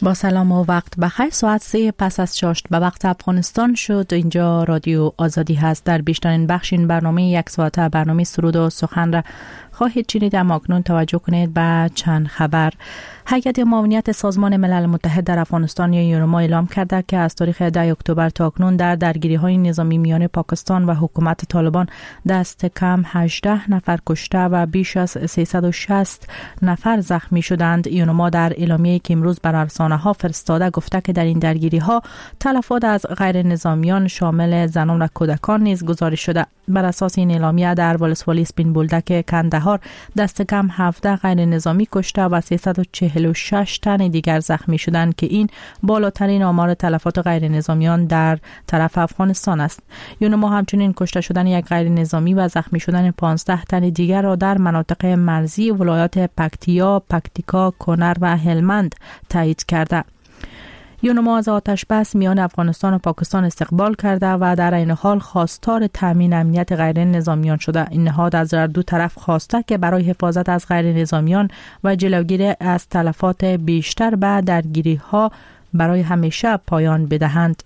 با سلام و وقت بخیر. ساعت 3 پس از چاشت به وقت افغانستان شد. اینجا رادیو آزادی هست. در بیشترین بخش این برنامه یک ساعته برنامه سرود و سخن را خواهید شنید. اما اکنون توجه کنید به چند خبر. هیئت معاونت سازمان ملل متحد در افغانستان یا یونما اعلام کرده که از تاریخ 10 اکتبر تا اکنون در درگیری‌های نظامی میان پاکستان و حکومت طالبان دست کم 18 نفر کشته و بیش از 360 نفر زخمی شدند. یونما در اعلامیه‌ای که امروز بر رسانه‌ها فرستاده گفته که در این درگیری‌ها تلفات از غیر نظامیان شامل زنان و کودکان نیز گزارش شده. بر اساس این اعلامیه در ولسوالی سپین بولدک کندهار دست کم 17 غیر نظامی کشته و 346 تن دیگر زخمی شدند که این بالاترین آمار تلفات غیر نظامیان در طرف افغانستان است. یونما همچنین کشته شدن یک غیر نظامی و زخمی شدن 15 تن دیگر را در مناطق مرزی ولایات پکتیا، پکتیکا، کنر و هلمند تایید کرده. یونما از آتش بس میان افغانستان و پاکستان استقبال کرده و در این حال خواستار تامین امنیت غیر نظامیان شده. این نهاد از دو طرف خواسته که برای حفاظت از غیر نظامیان و جلوگیری از تلفات بیشتر به درگیری‌ها برای همیشه پایان بدهند.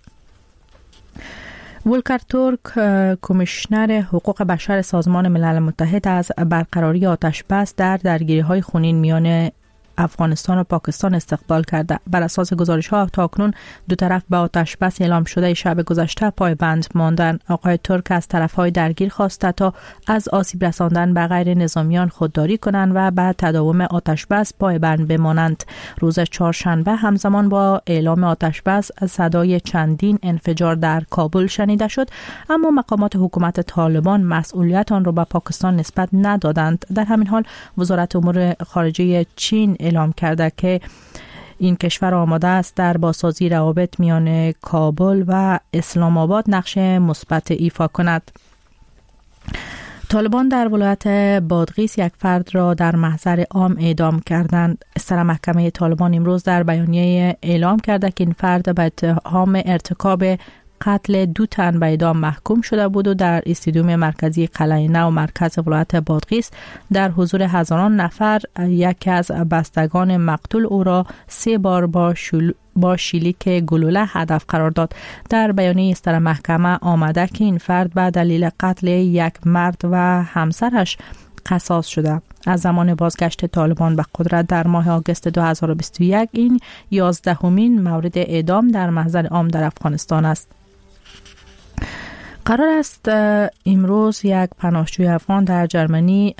ولکر تورک، کمیشنر حقوق بشر سازمان ملل متحد، از برقراری آتش بس در درگیری‌های خونین میان افغانستان و پاکستان استقبال کرده. بر اساس گزارش‌ها تاکنون دو طرف به آتش بس اعلام شده شب گذشته پایبند ماندن. آقای ترک از طرف‌های درگیر خواسته تا از آسیب رساندن به غیر نظامیان خودداری کنند و به تداوم آتش بس پایبند بمانند. روز چهارشنبه همزمان با اعلام آتش بس صدای چندین انفجار در کابل شنیده شد، اما مقامات حکومت طالبان مسئولیت آن را به پاکستان نسبت ندادند. در همین حال وزارت امور خارجه چین اعلام کرده که این کشور آماده است در بازسازی روابط میان کابل و اسلام آباد نقش مثبت ایفا کند. طالبان در ولایت بادغیس یک فرد را در محضر عام اعدام کردند. سر محکمه طالبان امروز در بیانیه اعلام کرده که این فرد به اتهام ارتکاب قتل 2 تن به اعدام محکوم شده بود و در استادیوم مرکزی قلعه نو مرکز ولایت بادغیس در حضور هزاران نفر یکی از بستگان مقتول او را 3 بار با شلیک گلوله هدف قرار داد. در بیانیه سر محکمه آمده که این فرد به دلیل قتل یک مرد و همسرش قصاص شده. از زمان بازگشت طالبان به قدرت در ماه آگوست 2021 این 11مین مورد اعدام در محضر عام در افغانستان است. قرار است امروز یک پناهجوی افغان در جرمنی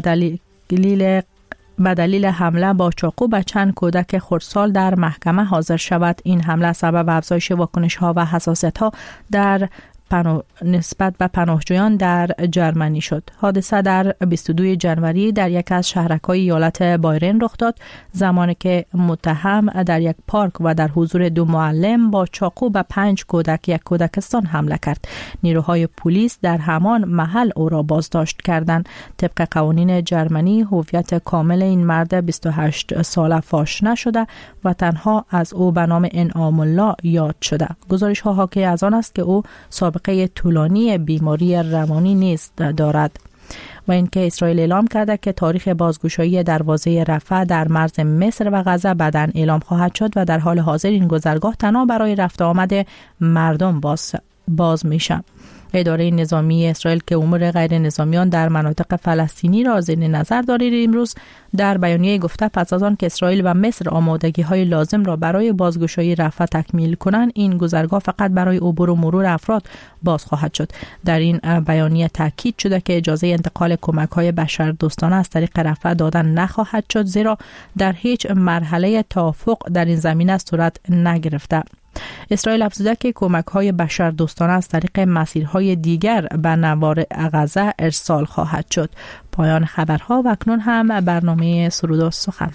به دلیل حمله با چاقو به چند کودک خردسال در محکمه حاضر شود. این حمله سبب افزایش واکنش‌ها و حساسیت‌ها در نسبت به پناهجویان در جرمنی شد. حادثه در 22 جنوری در یک از شهرک‌های ایالت بایرن رخ داد، زمانی که متهم در یک پارک و در حضور 2 معلم با چاقو به 5 کودک یک کودکستان حمله کرد. نیروهای پلیس در همان محل او را بازداشت کردند. طبق قوانین جرمنی هویت کامل این مرد 28 ساله فاش نشده و تنها از او به نام انعام الله یاد شده. گزارش‌ها حاکی از آن است که او سابقه طولانی بیماری روانی نیز دارد. و اینکه اسرائیل اعلام کرده که تاریخ بازگشایی دروازه رفح در مرز مصر و غزه بعداً اعلام خواهد شد و در حال حاضر این گذرگاه تنها برای رفت آمد مردم باز میشه. اداره نظامی اسرائیل که امور غیر نظامیان در مناطق فلسطینی را زیر نظر دارد امروز در بیانیه گفته پس از آن که اسرائیل و مصر آمادگی‌های لازم را برای بازگشایی رفح تکمیل کنند، این گذرگاه فقط برای عبور و مرور افراد باز خواهد شد. در این بیانیه تاکید شده که اجازه انتقال کمک‌های بشردوستانه از طریق رفح دادن نخواهد شد، زیرا در هیچ مرحله توافق در این زمینه صورت نگرفته. اسرائیل افزوده که کمک‌های بشردوستانه از طریق مسیرهای دیگر به نوار غزه ارسال خواهد شد. پایان خبرها و اکنون هم برنامه سرود و سخن.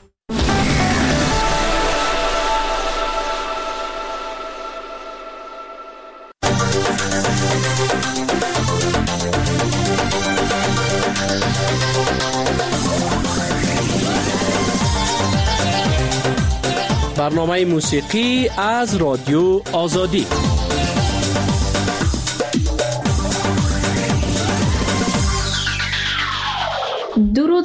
برنامه موسیقی از رادیو آزادی. درود و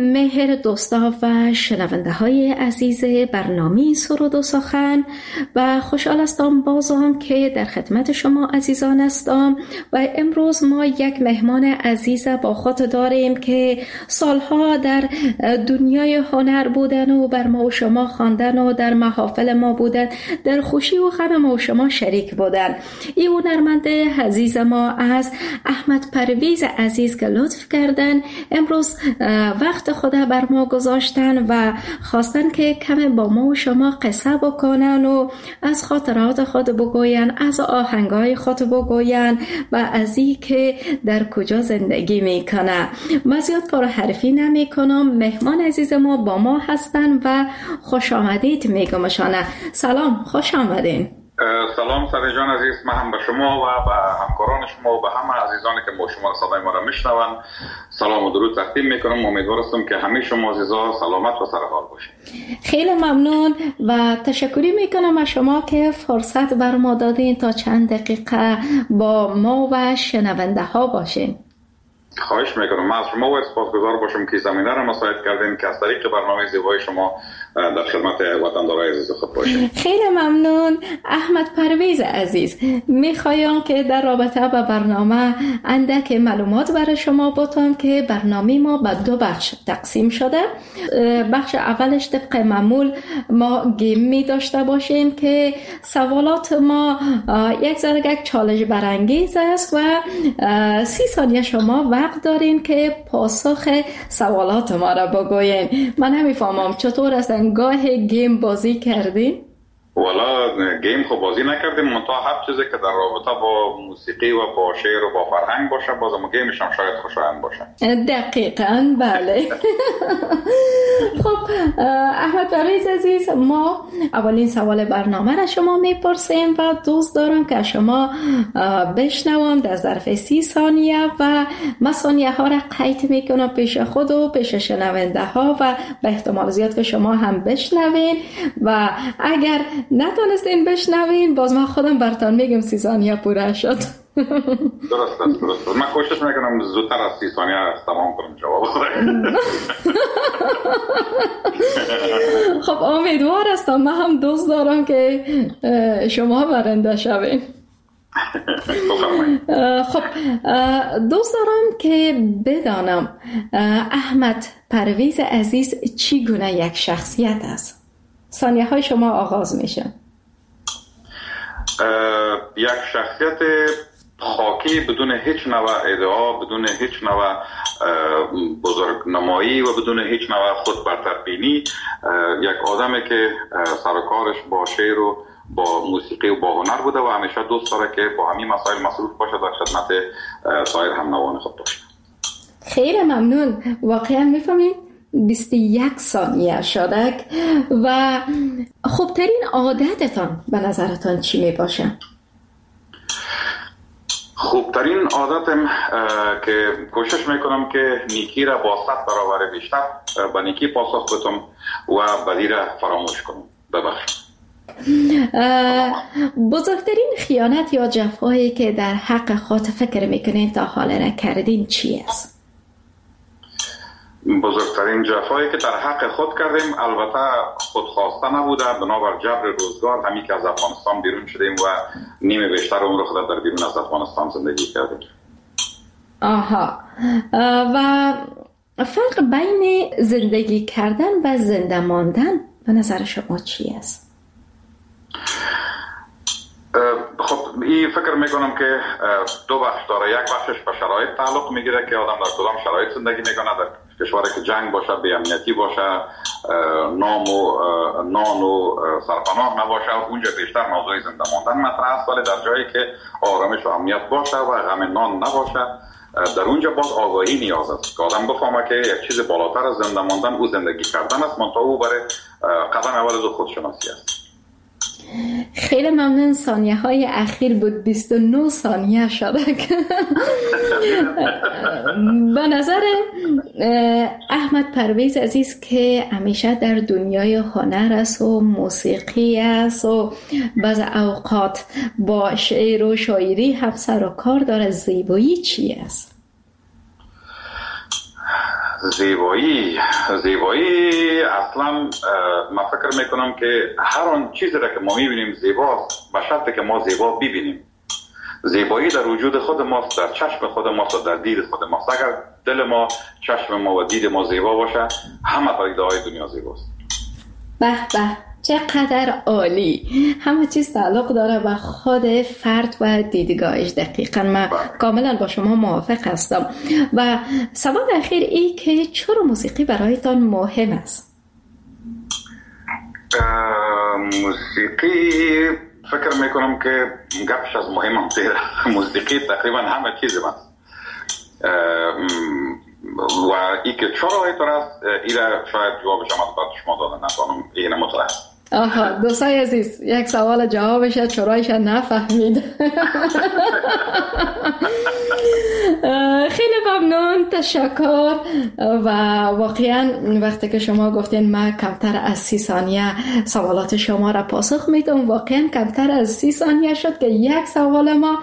مهر دوستا و شنونده های عزیز برنامه سرود و سخن و خوشحال هستم بازم که در خدمت شما عزیزان هستم و امروز ما یک مهمان عزیز با خود داریم که سالها در دنیای هنر بودن و بر ما و شما خواندن و در محافل ما بودن، در خوشی و غم ما و شما شریک بودن. این هنرمند عزیز ما از احمد پرویز عزیز که لطف کردن امروز وقت خود بر ما گذاشتن و خواستن که کم با ما و شما قصه بکنن و از خاطرات خود بگوین، از آهنگای خود بگوین و از این که در کجا زندگی میکنه. من زیاد پرحرفی نمی کنم، مهمان عزیز ما با ما هستن و خوش آمدید میگمشانه. سلام، خوش آمدین. سلام سره جان عزیز، من هم به شما و به همکاران شما و به همه عزیزانی که با شما صدای ما را میشنون سلام و درود تقدیم میکنم. امیدوار هستم که همه شما عزیزا سلامت و سرحال باشید. خیلی ممنون و تشکری میکنم از شما که فرصت بر ما دادین تا چند دقیقه با ما و شنونده ها باشین. خواهش میکنم. من از شما و سپاسگزار باشم که زمینه را مساعد کردین که از طریق برنامه زیبای شما در خدمت وطندارای عزیز خود باشیم. خیلی ممنون. احمد پرویز عزیز، میخوایم که در رابطه با برنامه اندک معلومات برای شما باتم که برنامه ما به 2 بخش تقسیم شده. بخش اولش طبق معمول ما گیم می داشته باشیم که سوالات ما یک ذره چالش برانگیز است و 30 ثانیه شما وقت دارین که پاسخ سوالات ما را بگوین. من نمیفهمم چطور است گاه گیم بازی کردین؟ والا گیم خب بازی نکردیم، منتها هر چیزی که در رابطه با موسیقی و با شعر و با فرهنگ باشه بازم گیمش هم شاید خوشایند باشه. دقیقاً بله. خب احمد پرویز عزیز، ما اولین سوال برنامه را شما میپرسیم و دوست دارم که شما بشنوم در ظرف 30 ثانیه و من ثانیه ها را قید میکنم پیش خود و پیش شنونده ها و به احتمال زیاد که شما هم بشنوین و اگر نتونستین بشنوین باز من خودم براتون میگم 30 ثانیه پوره شد. درست. من کوشش میکنم زودتر از 30 ثانیه تمام کنم جواب. خب امیدوار هستم، من هم دوست دارم که شما برنده شوین. خب دوست دارم که بدانم احمد پرویز عزیز چی گونه یک شخصیت است؟ ثانیه های شما آغاز میشه. یک شخصیت خاکی بدون هیچ نوع ادعا، بدون هیچ نوع بزرگنمایی و بدون هیچ نوع خود برتربینی، یک آدمی که سر و کارش با شعر و با موسیقی و با هنر بوده و همیشه دوست داره که با همین مسائل مصروف باشه در خدمت سایر هم‌نوایان خود باشه. خیلی ممنون. واقعا میفهمید 21 ثانیه شده و خوبترین عادتتان به نظرتان چی می باشه؟ خوبترین عادتم که کوشش میکنم که نیکی را با 100 برابر بیشتر به نیکی پاسخ بدم و بدی را فراموش کنم. ببخشید. بزرگترین خیانت یا جفایی که در حق خود فکر میکنین تا حالا را کردین چی است؟ بزرگترین جفایی که در حق خود کردیم البته خودخواسته نبوده، بنابر جبر روزگار همین که از افغانستان بیرون شدیم و نیمه بیشتر عمر خود در بیرون از افغانستان زندگی کردیم. آها. و فرق بین زندگی کردن و زنده ماندن به نظر شما چی است؟ خب این فکر میکنم که 2 بخش داره. یک بخشش به شرایط تعلق میگیره که آدم در کدام شرایط زندگی میکنه. در کشوری که جنگ باشه، بی امنیتی باشه، نان و سرپناه نباشه، اونجا بیشتر موضوع زنده ماندن مطرح است. ولی در جایی که آرامش و امنیت باشه و غم نان نباشه، در اونجا باز آگاهی نیاز است که آدم بفهمه که یک چیز بالاتر از زنده ماندن او زندگی کردن است، منتها او برای قدم اول از خودشناسی است. خیلی ممنون. ثانیه های اخیر بود 29 ثانیه شده. به نظر احمد پرویز عزیز که همیشه در دنیای هنر است و موسیقی است و بعض اوقات با شعر و شاعری هم سر و کار داره، زیبایی چی است؟ زیبایی اصلا من فکر میکنم که هر آن چیزی را که ما میبینیم زیباست، به شرطی که ما زیبا ببینیم. زیبایی در وجود خود ماست، در چشم خود ماست و در دید خود ماست. اگر دل ما، چشم ما و دید ما زیبا باشه، همه پدیده‌های دنیا زیباست. به به، چقدر عالی. همه چیز تعلق داره به خود فرد و دیدگاهش. دقیقاً من کاملا با شما موافق هستم. و سوال اخیر ای که چرا موسیقی برایتان مهم است؟ موسیقی فکر میکنم که گپش از مهمم تیره. موسیقی تقریبا همه چیز است و ای که چرا اینطور است، ایره شاید جوابش هم از بعد شما دادن نتوانم اینه مطلع. آها، دوستای عزیز، یک سوال جوابش چرایش نفهمید. خیلی ممنون، تشکر. و واقعا وقتی که شما گفتین ما کمتر از 30 ثانیه سوالات شما را پاسخ میدم، واقعا کمتر از 30 ثانیه شد که یک سوال ما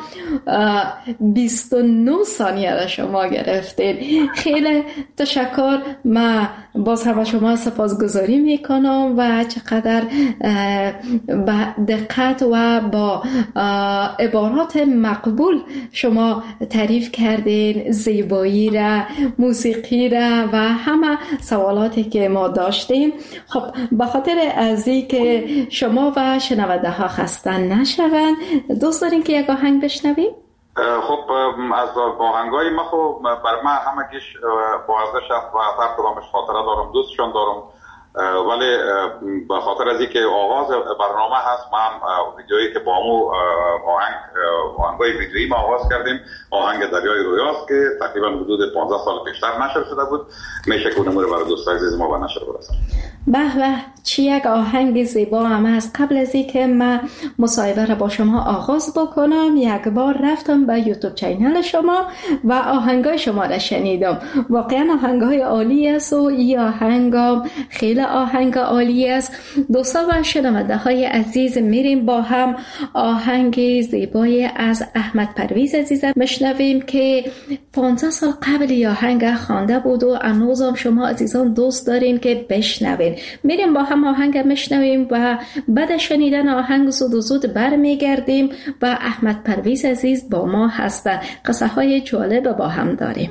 29 ثانیه را شما گرفتید. خیلی تشکر. من باز هم شما سپاسگزاری میکنم و چقدر با دقت و با عبارات مقبول شما تعریف کردین زیبایی را، موسیقی را و همه سوالاتی که ما داشتیم. خب به خاطر از این که شما و شنونده ها خسته نشوند، دوست دارین که یک آهنگ بشنویم؟ خب از آهنگای ما خب بر من همگیش با ارزش است و هر کدامش خاطره دارم، دوستشان دارم، ولی به خاطر از اینکه آغاز برنامه هست، من ویدیویی که با همون آهنگای ویدیویی ما آغاز کردیم، آهنگ دریای رویاست که تقریبا حدود 15 سال پیشتر نشر شده بود. میشه که اونمو رو برای دوستای عزیز ما به نشر برسونم. به به، چی یک آهنگ زیبا هم است. قبل از اینکه من مصاحبه را با شما آغاز بکنم، یک بار رفتم به یوتیوب چینل شما و آهنگای شما را شنیدم. واقعا آهنگای عالی است و این آهنگ خیلی آهنگ عالی است. دوستان و شنونده های عزیز، میریم با هم آهنگ زیبای از احمد پرویز عزیزم بشنویم که 15 سال قبل این آهنگ خوانده بود و هنوزم شما عزیزان دوست دارین که بشنوین. میریم با هم آهنگ بشنویم و بعد شنیدن آهنگ زود برمیگردیم و احمد پرویز عزیز با ما هستن. قصه های جالب با هم داریم.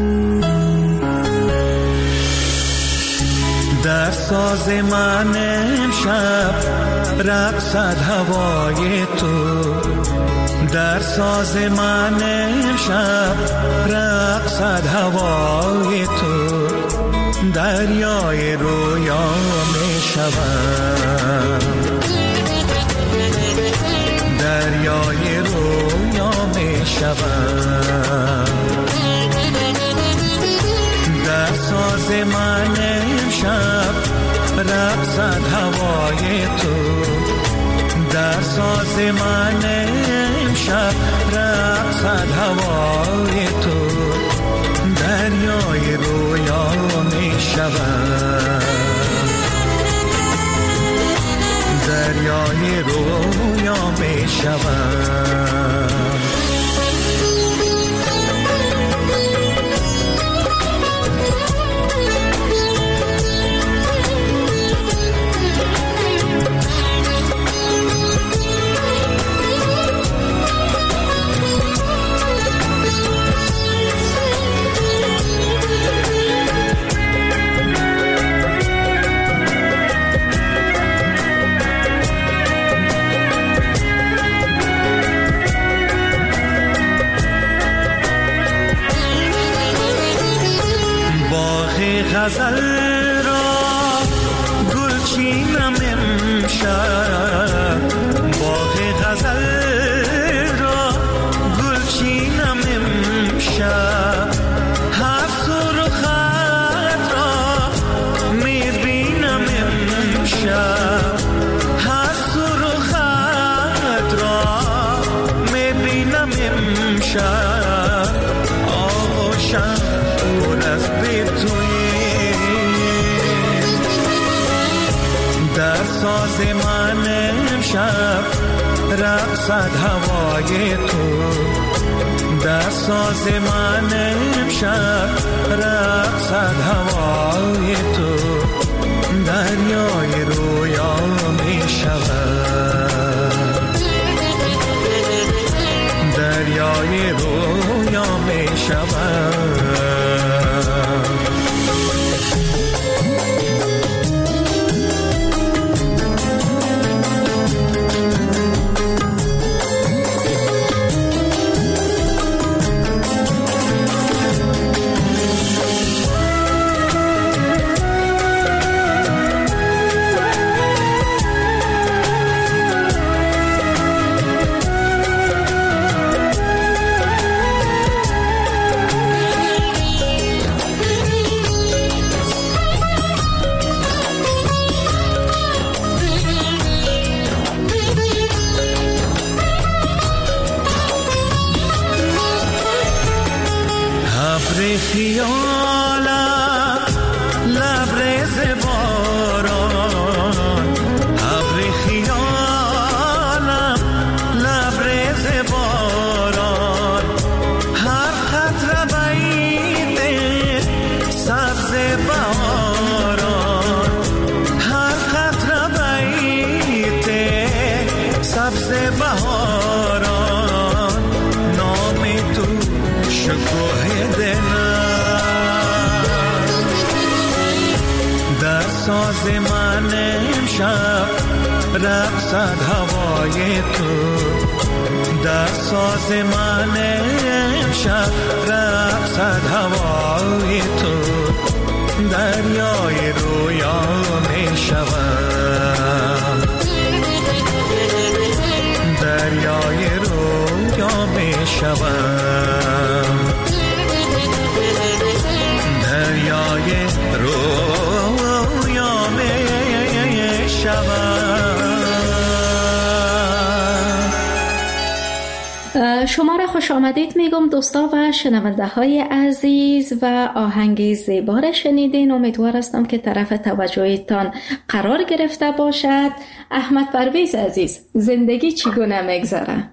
در ساز من امشب رقصد هوای تو، در ساز من امشب رقصد هوای تو، دریای رویا می شود، دریای رویا می شود، در ساز من امشب رقصد هوای تو، در ساز من امشب رقصد هوای تو، دریای رویا می شود، دریای رویا می شود. غزل را گلچینم امشب، باغ غزل را گلچینم امشب، هر سرخت را میبینم امشب، هر سرخت را میبینم امشب، آغوشم پر از بی توی، در ساز من امشب رقصد هوای تو، در ساز من امشب رقصد رقصد هوای تو دریای رویا می شود، دریای رویا می شود. ساز من امشب رقصد هوای تو، در ساز من امشب رقصد هوای تو دریای رویا می شوم، دریای رویا می شوم، دریای رویا می شوم. شما را خوش آمدید میگم دوستا و شنونده های عزیز و آهنگ زیبا را شنیدین. امیدوار هستم که طرف توجهتان قرار گرفته باشد. احمد پرویز عزیز، زندگی چگونه میگذره؟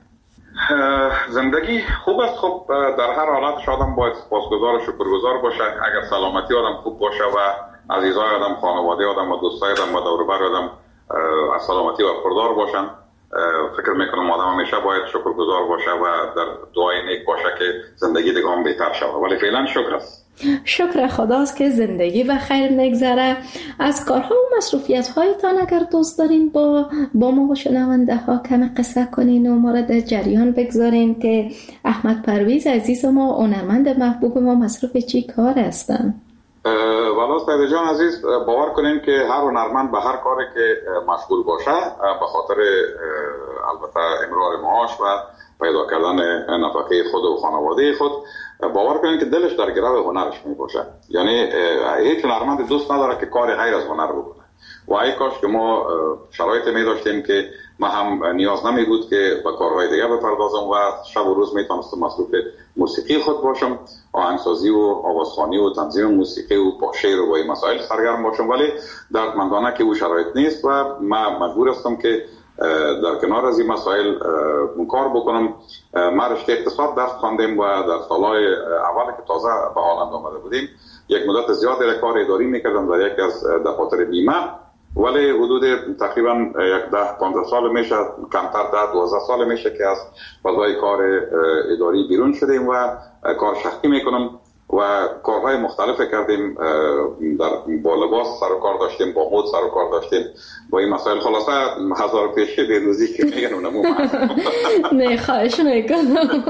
زندگی خوب است. خب در هر حالت آدم باید سپاسگزار و شکرگزار باشه. اگر سلامتی آدم خوب باشه و عزیزای آدم، خانواده آدم و دوستای آدم و دور و بر آدم از سلامتی و خبردار باشن، فکر میکنم آدم همیشه باید شکرگزار باشه و در دعای نیک باشه که زندگی دیگه هم بهتر شود. ولی فعلا شکر است. شکر خداست که زندگی و خیر میگذره. از کارها و مصروفیت هایتان اگر دوست دارین با ما و شنونده ها کمی قصه کنین و ما را در جریان بگذارین که احمد پرویز عزیز ما، هنرمند محبوب ما، مصروف چی کار هستن؟ والا سید جان عزیز، باور کنین که هر هنرمند به هر کاری که مشغول باشه به خاطر البته امرار معاش و پیدا کردن نفقه خود و خانواده خود، باور کنین که دلش در گرو هنرش می باشه. یعنی هیچ هنرمند دوست نداره که کار غیر از هنر بکنه و ای کاش که ما شرایط می داشتیم که ما هم نیاز نمی بود که به کارهای دیگه بپردازم و شب و روز می تونستم مصروف موسیقی خود باشم، آهنگسازی و آوازخوانی و تنظیم موسیقی و با شعر و با این مسائل سرگرم باشم. ولی دردمندانه که او شرایط نیست و من مجبور هستم که در کنار از این مسائل کار بکنم. ما رشته اقتصاد درس خواندیم و در سالهای اول که تازه به هالند آمده بودیم یک مدت زیادی کار اداری میکردم در یک از دفاتر بیمه، ولی حدود تقریبا 10-15 سال میشه، کمتر 10-12 سال میشه که از فضای کار اداری بیرون شدیم و کار شخصی میکنم و کارهای مختلف کردیم. با لباس سر و کار داشتیم، با مد سر و کار داشتیم، با این مسائل. خلاصه هزار پیشه بیروزی که میگن اونمو نه خواهش میکنم.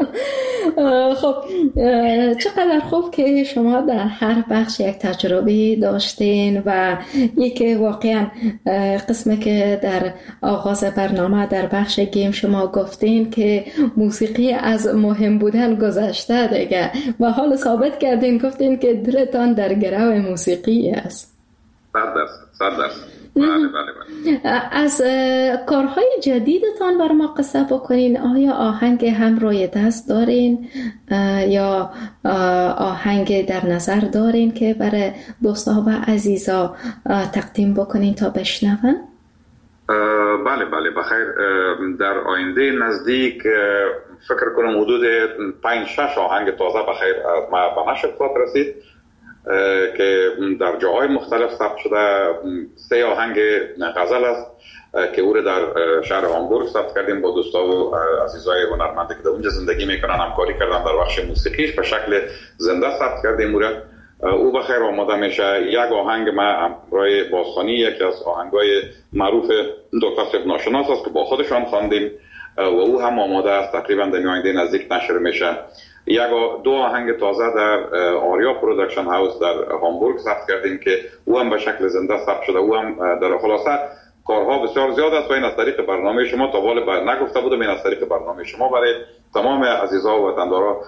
خب چقدر خوب که شما در هر بخش یک تجربه داشتین و یکی واقعا قسمی که در آغاز برنامه در بخش گیم شما گفتین که موسیقی از مهم بودن گذشته دیگه و حال ثابت کردین، گفتین که دلتان در گرو موسیقی است. 100%. بله. از کارهای جدیدتان بر ما قصه بکنین. آیا آهنگ هم روی دست دارین یا آهنگ در نظر دارین که برای دوستا و عزیزا تقدیم بکنین تا بشنون؟ بله بخیر. در آینده نزدیک فکر کنم حدود 5-6 آهنگ تازه بخیر ما به نشر خواهد رسید. که در جاهای مختلف ثبت شده. 3 آهنگ غزل است که او را در شهر هامبورگ ثبت کردیم با دوستا و عزیزای هنرمندی که در اونجا زندگی میکنن، همکاری کردن در بخش موسیقیش به شکل زنده ثبت کردیم او را. او بخیر آماده میشه. یک آهنگ ما همراه بازخوانی، یکی از آهنگای معروف دکتر صاحب ناشناس است که با خودشان خواندیم و او هم آماده است، تقریبا در آینده نزدیک نشر میشه. 2 آهنگ تازه در آریا پروداکشن هاوس در هامبورگ ثبت کردیم که او هم به شکل زنده ثبت شده. او هم در خلاصه کارها بسیار زیاد است و این از طریق برنامه شما تا حالا نگفته بودم، این از طریق برنامه شما برای تمام عزیزا و وطندارا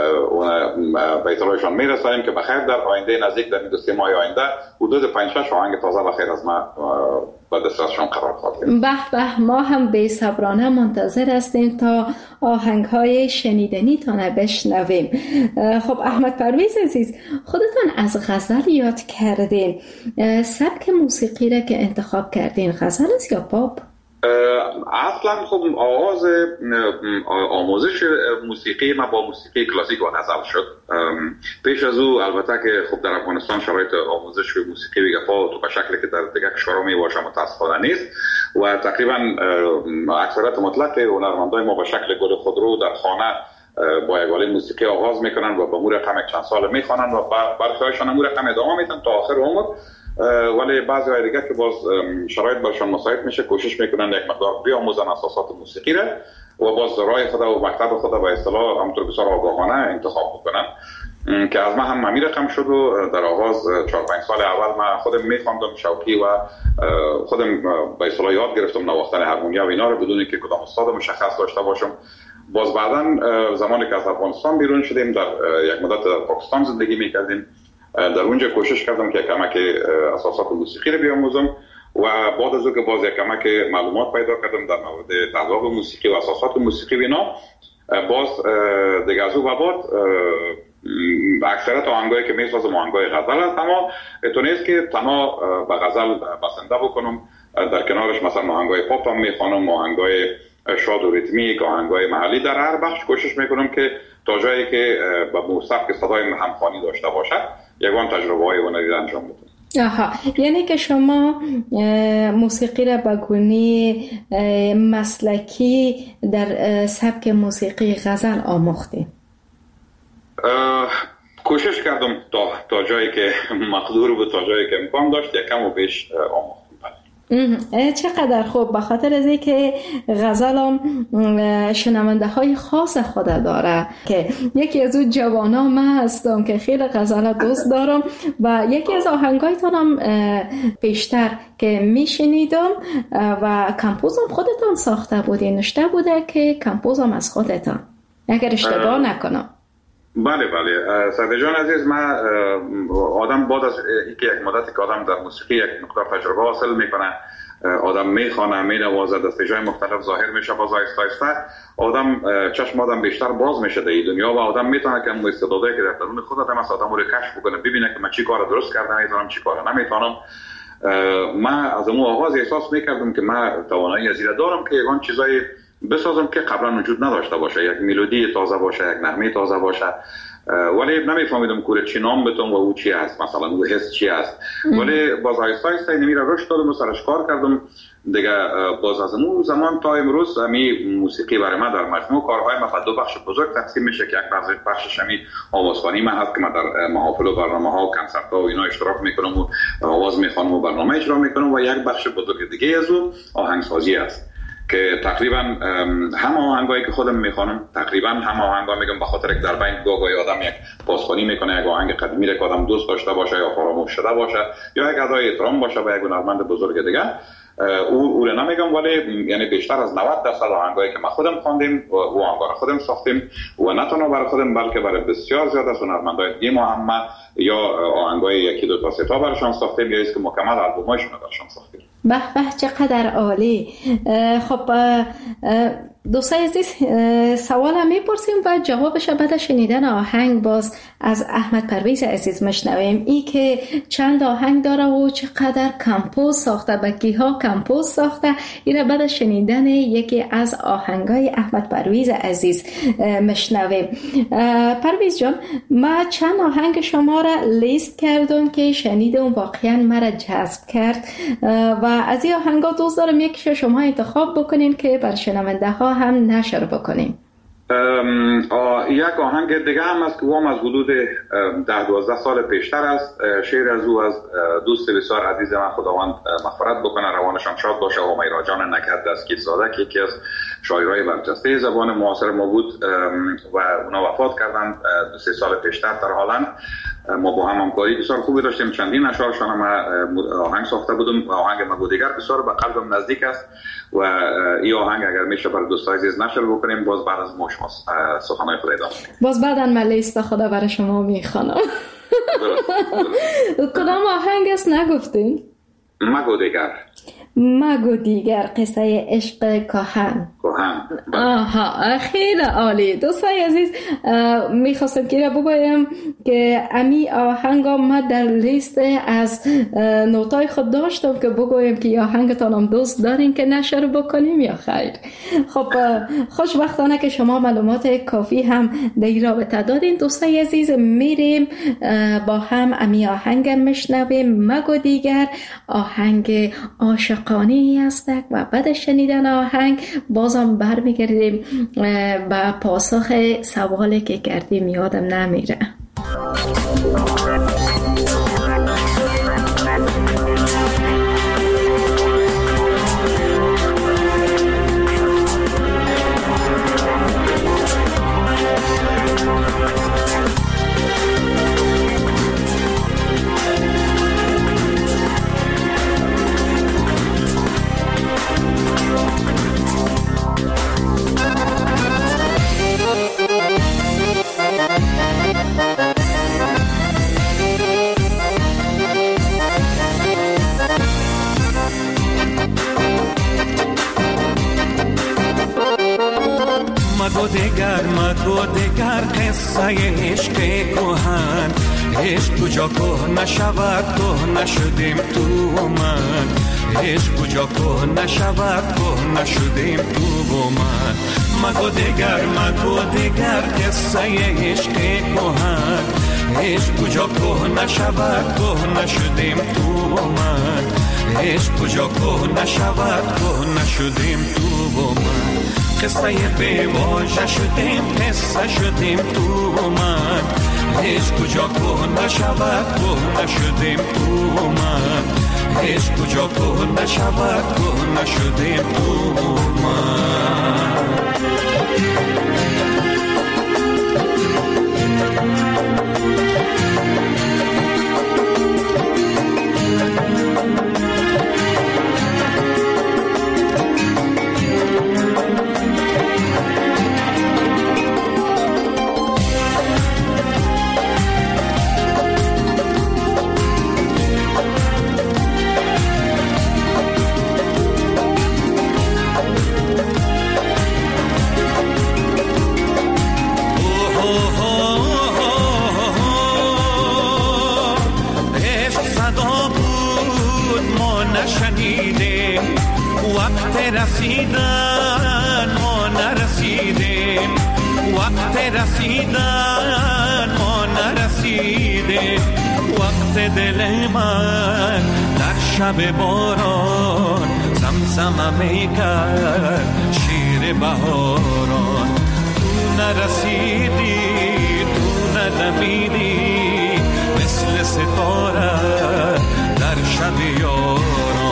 به اطلاعشان میرسانیم که بخیر در آینده نزدیک در 2-3 ماه آینده حدود 5-6 آهنگ تازه بخیر از ما به دسترسشان قرار خواهد گرفت. به ما هم بی‌صبرانه منتظر هستیم تا آهنگ‌های شنیدنی تان بشنویم. خب احمد پرویز عزیز، خودتان از غزل یاد کردین. سبک موسیقی را که انتخاب کردین غزل است یا پاپ؟ اصلا خب آغاز آموزش موسیقی ما با موسیقی کلاسیک و غزل شد. پیش از او البته که خب در افغانستان شرایط آموزش موسیقی بی‌گفا تو به شکلی که در دیگر کشورها میباشه متاسفانه نیست و تقریبا اکثریت مطلق هنرمندای ما به شکل گل خودرو در خانه با یگاله موسیقی آغاز میکنن و به مور رقم چند سال میخوانن و برخیاشان مور رقم ادامه میدن تا آخر عمر. ولی بعضی های دیگه که باز شرایط برشان مساعد میشه کوشش میکنن یک مقدار بیاموزن اساسات موسیقی را و باز راه خود و مکتب خود به اصطلاح همونطور بسیار آگاهانه انتخاب بکنن که از من هم ممی رقم شد و در آغاز 4-5 سال اول من خودم میخواندم شوقی و خودم به اصطلاح یاد گرفتم نواختن هارمونیا و اینا رو بدون اینکه کدام استاد مشخص داشته باشم. باز بعداً زمانی که از افغانستان بیرون شدیم در یک مدت در پاکستان زندگی میکردیم، در اونجا کوشش کردم که کمک اساسات موسیقی رو بیاموزم و بعد از اون که باز کمک معلومات پیدا کردم در مورد تذاب موسیقی و اساسات موسیقی و اینا، باز دیگه از اون بعد اکثرت آهنگایی که میسازم آهنگای غزل است، اما تو نیست که تنها به غزل بسنده بکنم، در کنارش مثلا آهنگای پاپ هم میخوانم، آهنگای شاد و ریتمیک، آهنگای محلی. در هر بخش کوشش میکنم که تا جایی که به سبک صدای همخوانی داشته باشد یگان تجربه‌های هنری را انجام بدم. آها، یعنی که شما موسیقی را به گونه مسلکی در سبک موسیقی غزل آموختید؟ کوشش کردم تا جایی که مقدور بود، تا جایی که امکان داشت یکم و بیش آموختم. چقدر خوب، به خاطر از اینکه غزل هم شنونده های خاص خود داره که یکی از اون جوانا من هستم که خیلی غزل دوست دارم و یکی از آهنگایتان هم پیشتر که میشنیدم و کمپوزم خودتان ساخته بودین، نوشته بوده که کمپوزم از خودتان، اگر اشتباه نکنم. بله سعید جان عزیز، من آدم بعد از اینکه یک مدتی که آدم در موسیقی یک مقدار تجربه حاصل میکنه، آدم میخوانه، مینوازه، دستجای مختلف ظاهر میشه، باز آهسته آدم چشم آدم بیشتر باز میشه در این دنیا و آدم میتونه که استعدادایی که در درون خود آدم است آدم رو کشف بکنه، ببینه که من چی کار درست کردم، میتونم چی کار نمیتونم. من از اون آغاز احساس میکردم که من توانایی ازیره دارم که یگان چیزای بسازم که قبلا وجود نداشته باشه، یک ملودی تازه باشه، یک نغمه تازه باشه، ولی نمیفهمیدم که چی نام بدم و او چی است، مثلا او حس چی است. ولی باز آیستا نمیره رشد دادم و سرش کار کردم دیگه. باز از اون زمان تا امروز همی موسیقی برای من در مجموع کارهای من 2 بخش بزرگ تقسیم میشه که یک بخشش همی آوازخوانی من هست که من در محافل و برنامه‌ها و کنسرت‌ها و اینا اشتراک میکنم و آواز میخوانم و برنامه اجرا میکنم و یک بخش بزرگ دیگه از اون آهنگسازی است که تقریبا هم آهنگایی که خودم میخوانم، تقریبا هم آهنگا میگم به خاطر که در بین گاهی آدم یک بازخوانی میکنه، یک آهنگ قدیمی را که آدم دوست داشته باشه یا فراموش شده باشه یا یک ادای احترام باشه به یک هنرمند بزرگ دیگه، او رو نمیگم، ولی یعنی بیشتر از 90% آهنگایی که ما خودم خواندیم و آهنگا را خودم ساختیم و نه تنها برای خودم بلکه برای بسیار زیاد از هنرمندای دیگه ما هم یا آهنگای 1-2 تا 3 تا براشون ساختیم یا است که مکمل آلبومایشون براشون ساختیم. به چقدر عالی. خب دوستای عزیز، سوال میپرسیم و جوابش بعد شنیدن آهنگ باز از احمد پرویز عزیز مشنویم. ای که چند آهنگ داره و چقدر کمپوز ساخته، بگیها کمپوز ساخته، این بعد شنیدن یکی از آهنگای احمد پرویز عزیز مشنویم. پرویز جان، ما چند آهنگ شما را لیست کردم که شنیدم، واقعا مرا جذب کرد و از این آهنگا دوست دارم یکیشو شما انتخاب بکنین که بر شنونده ها هم نشر بکنیم. یک آهنگ دیگه هم است که هم از حدود 10-12 سال پیشتر است. شعر از او از دوست بسیار عزیز من، خداوند مغفرت بکنه، روانشان شاد باشه، و میرا جان نکرد دستگیر زاده که یکی از شاعرای برجسته زبان معاصر ما بود و اونا وفات کردن 2-3 سال پیشتر در هلند. ما با هم همکاری بسیار خوبی داشتیم، چندین اشعارشان هم آهنگ ساخته بودم. آهنگ مگو دیگر بسیار به قلبم نزدیک است و این آهنگ اگر میشه برای دوستای عزیز نشر بکنیم، باز بعد از ما شما سخنای خود ادامه میدیم. باز بعداً من لیست خدا برای شما میخوانم. کدام آهنگ است نگفتین؟ مگو دیگر. مگو دیگر، قصه عشق کهن. آها، خیلی عالی. دوستای عزیز، میخواستم که بگویم که امی آهنگا ما در لیست از نوتای خود داشتم که بگویم که آهنگتان هم دوست دارین که نشر بکنیم یا خیر. خب خوشبختانه که شما معلومات کافی هم در رابطه دادین. دوستای عزیز، میریم با هم امی آهنگ میشنویم. مگو دیگر آهنگ عاشقانه است و بعد شنیدن آهنگ بازم برمیگردیم با پاسخ سوالی که کردیم، یادم نمیره. مگو دیگر قصه عشق کهن، عشق کجا که نشود که نشدیم تو من، عشق کجا که نشود که نشدیم تو من. مگو دیگر قصه عشق کهن، عشق کجا که نشود که نشدیم تو من، عشق کجا که نشود که نشدیم تو من. قصه بیواژه شدیم، قصه شدیم تو من، عشق کجا که نشود که نشدیم تو من، عشق کجا که نشود که نشدیم تو من. رسیدن ما نرسیدیم، وقت رسیدن ما نرسیدیم، وقت دل من در شب باران زمزمه میکرد شیر بهاران. تو نرسیدی، تو ندمیدی، مثل ستاره در شب یاران.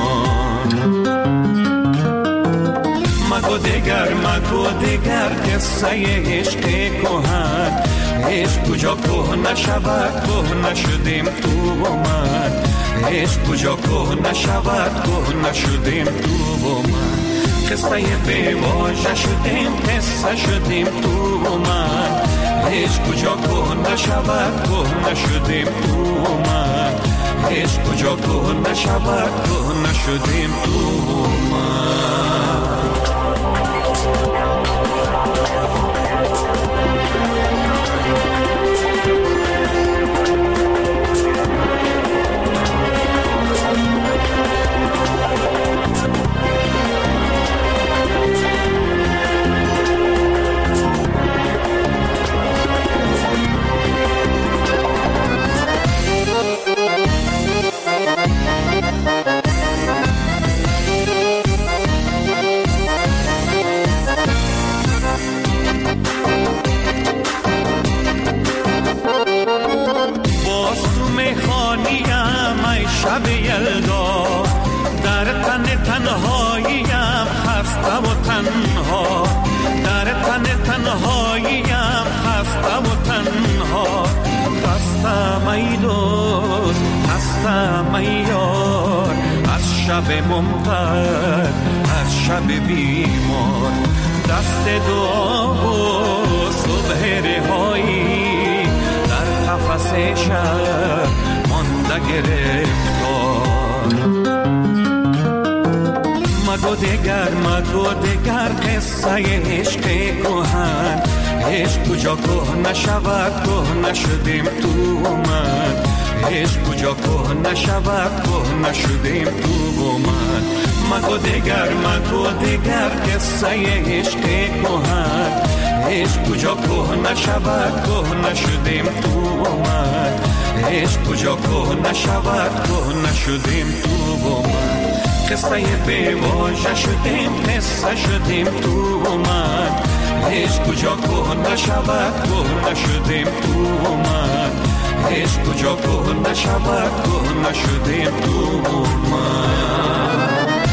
مگو دیگر قصه عشق کهن، عشق کجا که نشود که نشدیم تو من، عشق کجا که نشود که نشدیم تو من. قصه بیواژه شدیم، قصه شدیم تو من، عشق کجا که نشود که نشدیم تو من، عشق کجا که نشود که نشدیم تو من. شب یلدا، در تن تنهاییم خسته و تنها، در تن تنهاییم خسته و تنها، خستم ای دوست، خستم ای یار، از شب ممطر، از شب بیمار، دست دعا و صبح رهایی در قفس شب مانده گرفتار. مگو دگر قصه عشق کهن، عشق کجا که نشود که نشدیم تو من، عشق کجا که نشود که نشدیم تو من. مگو دگر قصه عشق کهن، عشق کجا که نشود که نشدیم تو من، عشق کجا که نشود که نشدیم تو من. قصه بیواژه شدیم، قصه شدیم تو من، عشق کجا که نشود که نشدیم تو من، عشق کجا که نشود که نشدیم تو من.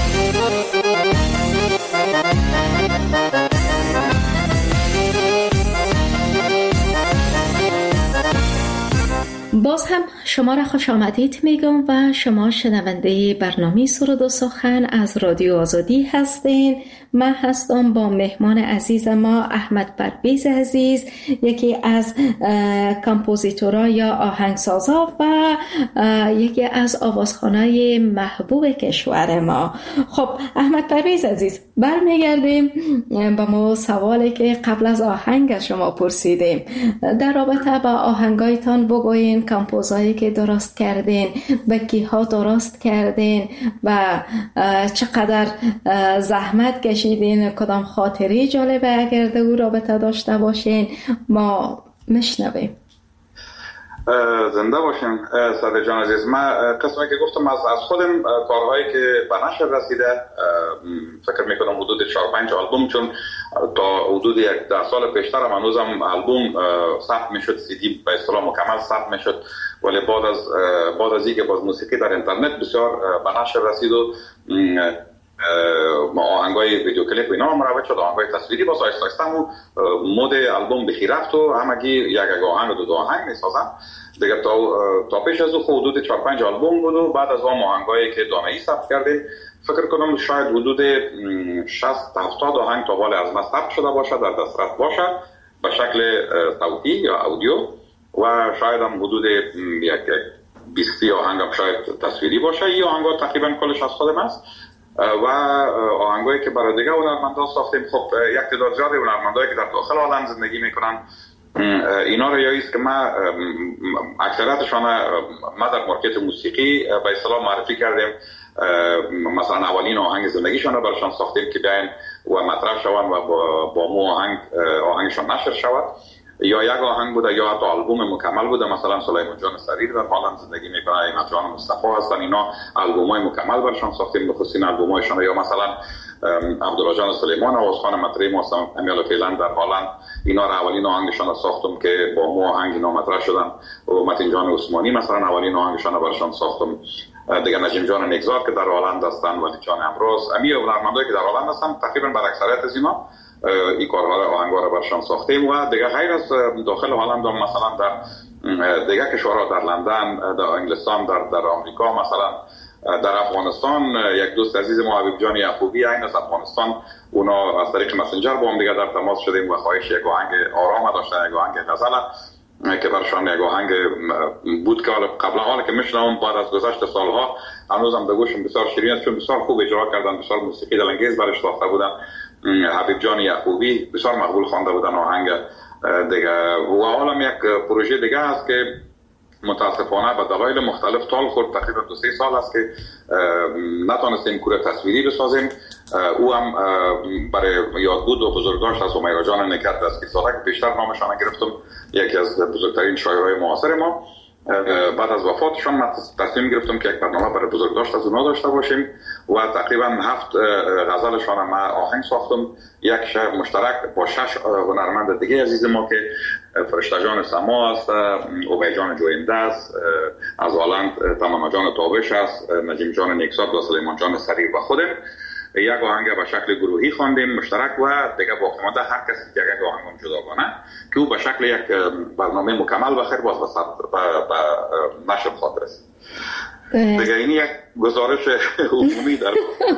باز هم شما را خوش آمدید میگم و شما شنونده برنامه سرود و سخن از رادیو آزادی هستین. من هستم با مهمان عزیز ما احمد پرویز عزیز، یکی از کامپوزیتورها یا آهنگسازها و یکی از آوازخوانای محبوب کشور ما. خب احمد پرویز عزیز، برمیگردیم با ما سوالی که قبل از آهنگ از شما پرسیدیم در رابطه با آهنگایتان. بگوین کامپوزایی که درست کردین، به کیها درست کردین و چقدر زحمت کشیدین، کدام خاطری جالبه اگر در او رابطه داشته باشین ما میشنویم. زنده باشین صادق جان عزیز. من قسمی که گفتم از خودم کارهایی که به نشر رسیده فکر میکنم حدود 4-5 آلبوم، چون تا حدود 10 سال پیشتر هم هنوزم آلبوم ثبت میشد، سی دی به اصطلاح مکمل ثبت میشد، ولی بعد از اینکه باز موسیقی در اینترنت بسیار به نشر رسید و آهنگای ویدیو کلیپ اینا هم روایت شد، آهنگای تصویری باز آیسته آیسته مود آلبوم بخی رفت و همگی یک آهنگ و دو آهنگ میسازن دیگه. تا پیش از او حدود 4-5 آلبوم بود و بعد از اون آهنگایی که دانه‌ای ثبت کردیم فکر کنم شاید حدود 60-70 آهنگ تا حال از ما ثبت شده باشه، در دسترس باشه به شکل صوتی یا اودیو، و شاید هم حدود 20 آهنگ هم شاید تصویری باشه. این آهنگا تقریبا کلش از خودم است و آهنگایی که برای دیگه هنرمندا ساختیم. خب یک تعداد زیادی هنرمندایی که در داخل عالم زندگی میکنن اینا رو یادی است که ما اکثریتشون ما در مارکت موسیقی به اصطلاح معرفی کردیم. مثلا اولین آهنگ زندگیشون رو براشون ساختیم که بیاین و مطرح شون و با مو آهنگشون نشر شود، یا یک آهنگ بوده یا حتی آلبوم مکمل بوده. مثلا سلیمان جان سریر در هلند زندگی میکنه، ایمت جان مصطفی هستن، اینا آلبومای مکمل براشون ساختیم، بخصوص آلبومایشون. یا مثلا عبدالله جان سلیمان آوازخوان مطرح ما هستن امیال فعلا در هلند، اینا را اولین آهنگشون رو ساختم که با مو آهنگ اینا مطرح شدن. و متین جان عثمانی مثلا اولین آهنگشون رو براشون ساختم دیگه. نجیم جان نگذار که در هلند هستن، ولی جان امروز، امی هنرمندایی که در هلند هستن تقریبا بر اکثریت از اینا این کارها رو آهنگا رو برشان ساختیم. و دیگه غیر از داخل هلند هم مثلا در دیگه کشورها، در لندن، در انگلستان، در آمریکا، مثلا در افغانستان یک دوست عزیز ما حبیب جان یعقوبی این از افغانستان، اونا از طریق مسنجر با هم دیگه در تماس شدیم و خواهش یک آهنگ آرام داشتن، یک آهنگ غزل که برشان یک آهنگ بود که قبل حال که میشنم بعد از گذشت سالها هنوزم به گوشم بسیار شیرین است، چون بسیار خوب اجرا کردن، بسیار موسیقی دلانگیز برش ساخته بودن. حبیب جان یعقوبی بسیار مقبول خوانده بودن آهنگ دیگه. و حالا یک پروژه دیگه هست که متاسفانه به دلایل مختلف طال خورد، تقریبا 2-3 سال است که نتونستیم کور تصویری بسازیم. او هم برای یادبود و بزرگداشت از همیرا جان نکرد از که ساده که پیشتر نامشان گرفتم، یکی از بزرگترین شاعرای معاصر ما. بعد از وفاتشان من تصمیم گرفتم که یک برنامه برای بزرگداشت از اونا داشته باشیم و تقریبا 7 غزلشان من آهنگ ساختم، یک شعر مشترک با 6 هنرمند دیگه عزیز ما که فرشته جان سما است، عبید جان جوینده است، از آلند تمام جان تابش است، نجیم جان نیکساد و سلیمان جان سریع و خودم یک آهنگ به شکل گروهی خواندیم مشترک و دیگه باقی مانده هر کسی یک آهنگ جداگانه که او به شکل یک برنامه مکمل بخیر باز به نشر خواهد رسید. دیگه این یک گزارش عمومی در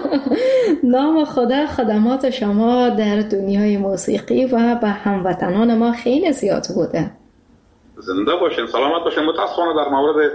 نام خدا خدمات شما در دنیای موسیقی و به هموطنان ما خیلی زیاد بوده. زنده باشین، سلامت باشین. متاسفانه در مورد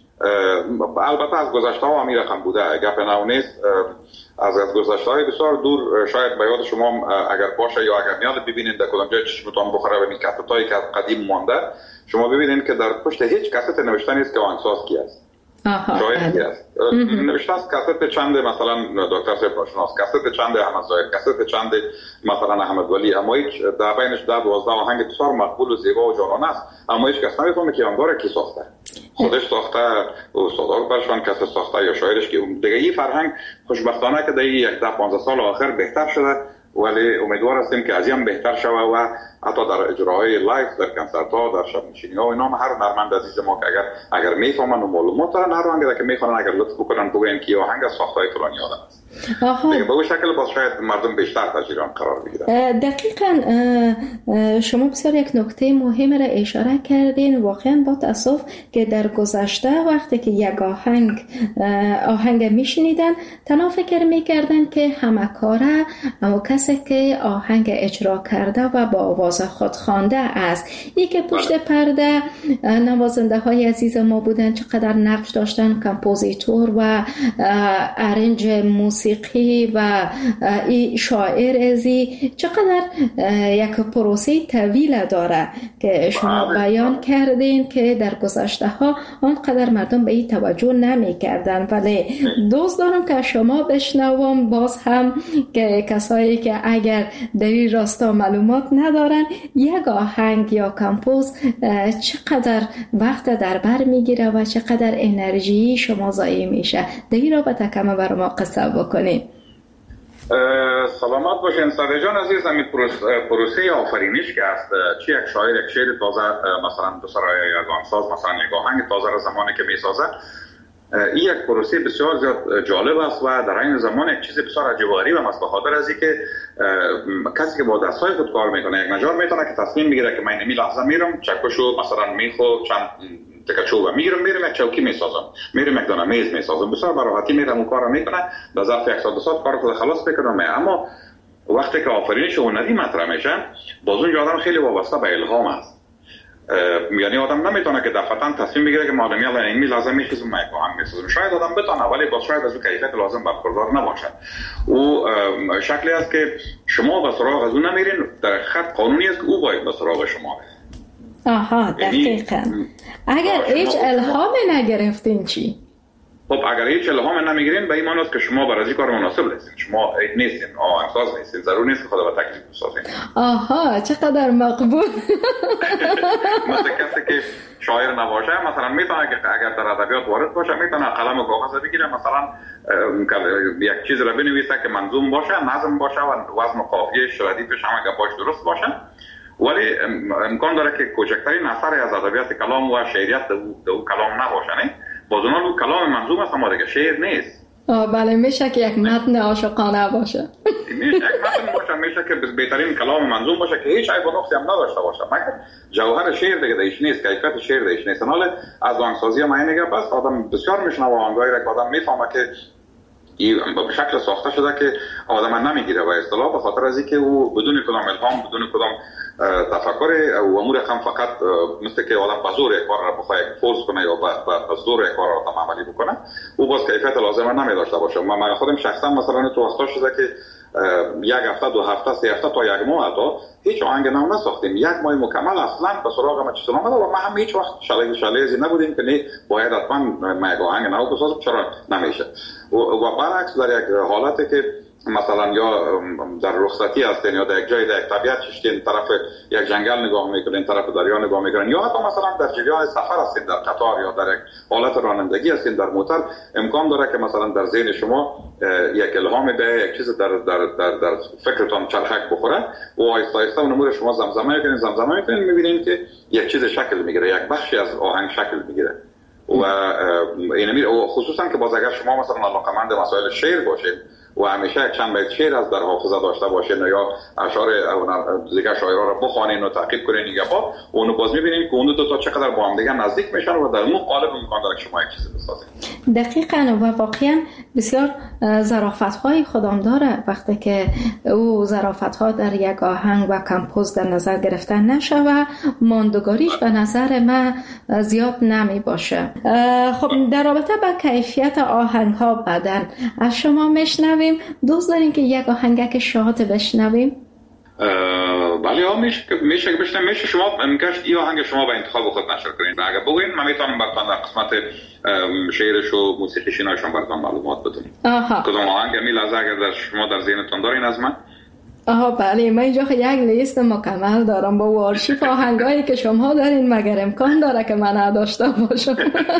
البته از گذشته ها همین رقم بوده، گپ نو نیست. از گذشته های بسیار دور شاید به یاد شما اگر باشه یا اگر میاد ببینید در کدام جای چشمتان بخوره و این کست هایی که قدیم مانده شما ببینید که در پشت هیچ کست نوشته نیست که آهنگساز کی است. شاید کی است نوشته است کست چند مثلا دکتر صاحب ناشناس، کست چند احمد زاهد، کست چند مثلا احمد ولی، اما هیچ در بینش 12 آهنگ بسیار مقبول و زیبا و جانانه است، اما هیچ کس نمیفهمه که آنگار کی ساخته، خودش ساخته، استاد برشان کس ساخته یا شاعرش که دیگه. این فرهنگ خوشبختانه که در 10-15 سال آخر بهتر شده، ولی امیدوار هستیم که از این بهتر شود و حتی در اجراهای لایف در کنسرت ها در شب نشینی ها و اینا هر هنرمند عزیز ما که اگر میفهمن و معلومات دارن هر آهنگی که میخوان اگر لطف بکنن بگن که آهنگ از ساختهای فلانی آدم است. به اون شکل باز شاید مردم بیشتر تجربه قرار بگیرن. دقیقاً شما بسیار یک نکته مهم را اشاره کردین. واقعا با تاسف که در گذشته وقتی که یک آهنگ میشنیدن تنها فکر میکردن که همکاره و کسی که آهنگ اجرا کرده و با آواز خود خوانده است. این که پشت پرده نوازنده های عزیز ما بودن، چقدر نقش داشتن، کمپوزیتور و ارنج موسیقی و شاعر ازی، چقدر یک پروسه طویل داره که شما بیان کردین که در گذشته ها آنقدر مردم به این توجه نمی کردن. ولی دوست دارم که شما بشنوم باز هم که کسایی که اگر در این راستا معلومات ندارن یک آهنگ یا کمپوز چقدر وقت در بر میگیره و چقدر انرژی شما ضایع میشه. در این رابطه کم بر ما قصه بکنید. سلامت باشین صادق جان عزیز. همین پروسه آفرینش که است، چی یک شاعر یک شعر تازه مثلا دوسرا یک آهنگساز مثلا یک آهنگ تازه را زمانی که میسازه، این یک پروسه بسیار زیاد جالب است و در این زمان یک چیز بسیار عجیب و غریب است، به خاطر از اینکه کسی که با دستای خود کار میکنه یک نجار میتونه که تصمیم بگیره که من این لحظه میرم چکشو مثلا میخو چند تکه چوب میرم یک چوکی میسازم، میرم یک دانه میز میسازم، بسیار به راحتی میرم اون کارو میکنه، در ظرف 1 ساعت 2 ساعت کارو خود خلاص میکنم. اما وقتی که آفرینش هنری مطرح میشه باز اون آدم خیلی وابسته به الهام است. یعنی آدم نمیتونه که دفعتاً تصمیم بگیره که ما آدمی الان این لازم میشه ما هم میسازیم. شاید آدم بتونه ولی با شاید از اون کیفیت لازم برخوردار نباشه. او شکلی است که شما به سراغ از اون نمیرین، در خط قانونی است که او باید به سراغ شما بره. آها دقیقاً. اگر هیچ الهام نگرفتین چی؟ خب اگر هیچ الهام نمیگیرین به این معنی است که شما برای این کار مناسب نیستین، شما نیستین آهنگساز نیستین، ضرور نیست که خدا به تکلیف بسازین. آها چقدر مقبول. مثل کسی که شاعر نباشه مثلا میتونه که اگر در ادبیات وارد باشه میتونه قلم و کاغذ بگیره مثلا یک چیز را بنویسه که منظوم باشه، نظم باشه و وزن و قافیه‌اش ردیفش همه گپاش درست باشه، ولی امکان داره که کوچکترین اثری از ادبیات کلام و شعریت دو کلام نباشه. نه باز اون کلام منظوم است اما دیگه شعر نیست. بله میشه که یک متن عاشقانه باشه. میشه یک متن باشه، میشه که بهترین کلام منظوم باشه که هیچ عیب و نقصی هم نداشته باشه، مگر جوهر شعر دیگه دیش نیست، کیفیت شعر دیش نیست. حالا از آهنگسازی ما اینه بس آدم بسیار میشنوه آهنگایی را که آدم میفهمه که به شکل ساخته شده که آدم نمیگیره و اصطلاح به خاطر از اینکه او بدون کدام الهام بدون کدام تفکر و امور هم فقط مثل که آدم به زور یک کار را بخواه فورس کنه یا به زور یک کار را تمام عملی بکنه او باز کیفیت لازم نمیداشته باشه. من خودم شخصا مثلا تو وقتا شده که 1 هفته 2 هفته 3 هفته تا 1 ماه تا هیچ آهنگ نو نساختیم، 1 ماه مکمل اصلا به سراغ ما چیزا نمیاد و ما هم هیچ وقت شالیزی نبودیم که نه باید حتما ما آهنگ نو بسازیم، چرا نمیشه. و برعکس در یک حالتی که مثلا یا در رخصتی هستین یا در یک جای در یک طبیعت ششتین، طرف یک جنگل نگاه میکنین، طرف دریا نگاه میکنین، یا حتی مثلا در جریان سفر هستین، در قطار یا در یک حالت رانندگی هستین در موتور، امکان داره که مثلا در ذهن شما یک الهام به یک چیز در فکرتون چرخک بخوره و آهسته آهسته اون امور شما زمزمه میکنین میبینین که یک چیز شکل میگیره، یک بخشی از آهنگ شکل میگیره. و این خصوصا که باز اگر شما مثلا علاقه‌مند مسائل شعر باشید و همیشه چند بیت شعر از در حافظه داشته باشین یا اشعار دیگه شاعرها رو بخوانین و تعقیب کنین دیگه، اونو باز میبینین که اون دو تا چقدر با هم دیگه نزدیک میشن و در اون قالب امکان داره که شما یک چیزی بسازید. دقیقاً. و واقعا بسیار ظرافت‌های خودم داره وقتی که او ظرافت‌ها در یک آهنگ و کمپوز در نظر گرفته نشه و ماندگاریش به نظر من زیاد نمی باشه. خب در رابطه با کیفیت آهنگ‌ها بعداً از شما میشنویم. دوست دارین که یک آهنگک شاد بشنویم؟ بله میشه شما امکانش این آهنگ شما به انتخاب خود نشر کنین. اگر بگوین من میتونم براتون در قسمت شعرش و موسیقیش ایناشون براتون معلومات بدم. کدوم آهنگ می لحظه اگر در شما در ذهنتون دارین از من؟ بله، من اینجا یک لیست مکمل دارم با آرشیف آهنگایی که شما دارین، مگر امکان داره که من نداشته باشم.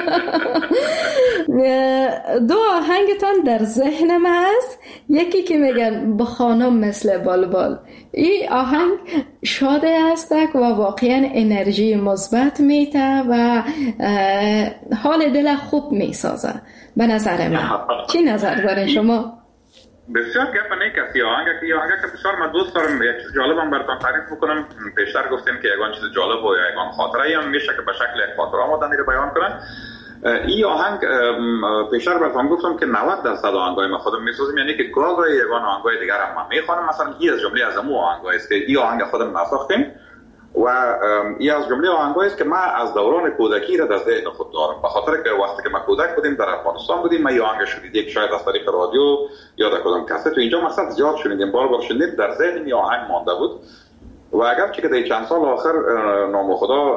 دو آهنگتان در ذهن من است. یکی که میگن به خانم مثل بلبل، این آهنگ شاده است و واقعا انرژی مثبت میده و حال دل خوب میسازه به نظر من. چی نظر دارین شما؟ بسیار گپ نیست. یه آهنگ که بسیار من دوست دارم. یک چیز جالبم براتون تعریف میکنم. پیشتر گفتیم که یگان چیز جالب و یگان خاطره هم میشه که به شکل یک خاطره آمدن رو بیان کنن. این آهنگ پیشتر براتون گفتم که 90% آهنگای ما خودم میسازیم، یعنی که گاهی یگان آهنگای دیگر هم من میخوانم. مثلا این از جمله از امو آهنگایی است که این آهنگ خودم نساختیم و این از جمله آهنگایی است که من از دوران کودکی را در ذهن خود دارم، به خاطر که وقتی که ما کودک بودیم در افغانستان بودیم، ما این آهنگ شنیدیم شاید از طریق رادیو یا در کدام کاست، تو اینجا مقصد زیاد شنیدیم، بار شنیدیم، در ذهن این آهنگ مانده بود. و اگرچه که در چند سال آخر نام خدا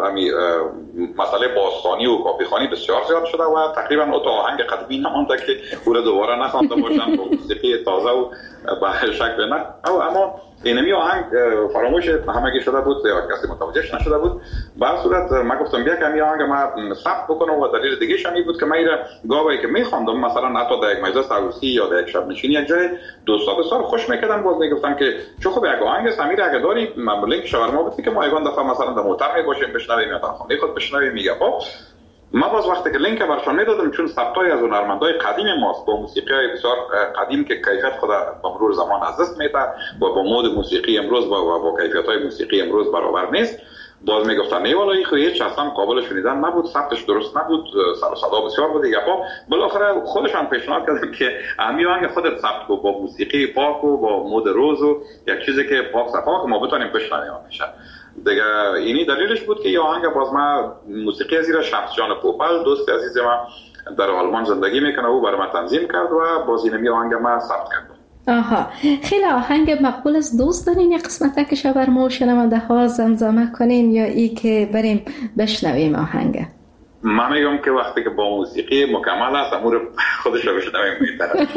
مسئله بازخوانی و کاپیخوانی بسیار زیاد شده و تقریبا اون آهنگ قدیمی نمانده که او را دوباره نخوانده باشن با موسیقی تازه و به شکل نه. اما اینمی آهنگ فراموش همگی شده بود یا کسی متوجهش نشده بود. به هر صورت من گفتم بیا که این آهنگ ما ثبت بکنم و دلیل دیگه شمی بود که من ایره گاهی که میخواندم مثلا حتی در یک مجلس عروسی یا در یک شب نشینی یک جای دوستا بسیار خوش میکردن، باز میگفتن که چه خوب یک آهنگ سمیر اگه داری لینک شاورما بدی که ما یگان دفعه مثلا در موتور میباشیم بشنویم یا در خانه خود بشنویم. میگه خب ما باز وقتی که لینک برشان میدادم، چون ثبتای از هنرمندای قدیم ماست با موسیقی بسیار قدیم که کیفیت خود با مرور زمان از دست میده و با مود موسیقی امروز و با کیفیت‌های موسیقی امروز برابر نیست، باز میگفتن نه والا این خو هیچ اصلا قابل شنیدن نبود، ثبتش درست نبود، سر و صدا بسیار بود دیگه. بالاخره خودشان پیشنهاد کردن که همین آهنگ خودت ثبت کو با موسیقی پاک و با مود روز و یک چیزی که پاک صفا که ما بتونیم بشنویم میشه دیگه. اینی دلیلش بود که این آهنگ باز ما موسیقی زیر شمس جان پوپل دوست عزیز ما در آلمان زندگی میکنه و برای من تنظیم کرد و باز اینمی آهنگ ما ثبت کردم. خیلی آهنگ مقبول است. دوست دارین یک قسمت که شاورما و شنونده ها زمزمه کنین یا ای که بریم بشنویم آهنگ؟ من میگم که وقتی که با موسیقی مکمل است امور خودش رو بشنویم میتره.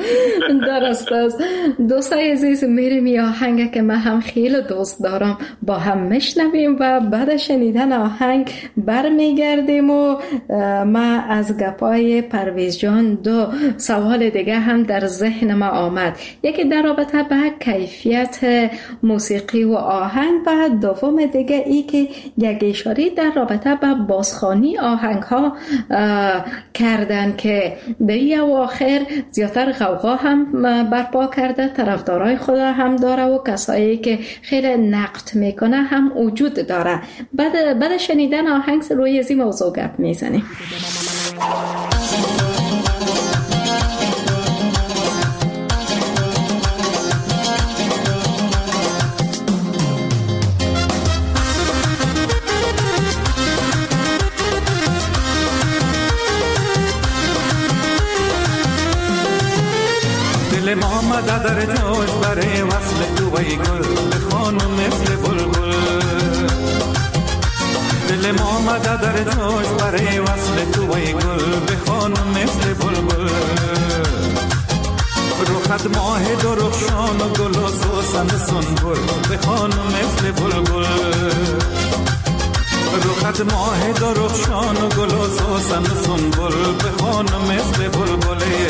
درست است. دوستای عزیز، میریم یه آهنگ که من هم خیلی دوست دارم با هم میشنویم و بعد شنیدن آهنگ برمیگردیم و من از گپای پرویز جان دو سوال دیگه هم در ذهن ما آمد. یکی در رابطه به کیفیت موسیقی و آهنگ و دوم دیگه ای که یک اشاره در رابطه به بازخوانی آهنگ ها کردن که در این اواخر زیادتر غوغا هم برپا کرده، طرفدارای خدا هم داره و کسایی که خیلی نقد میکنه هم وجود داره. بعد شنیدن آهنگ روی از این موضوع گپ میزنیم. دل ما آمده در جوش برای وصل تو ای گل به خانم مثل بلبل. دل ما آمده در جوش برای وصل تو ای گل به خانم مثل بلبل. رو رخت ماه درخشان و گل و سوسن سنبل بخوان مثل بلبل. رخت ماه درخشان و گل و سوسن سنبل بخوان مثل بلبله.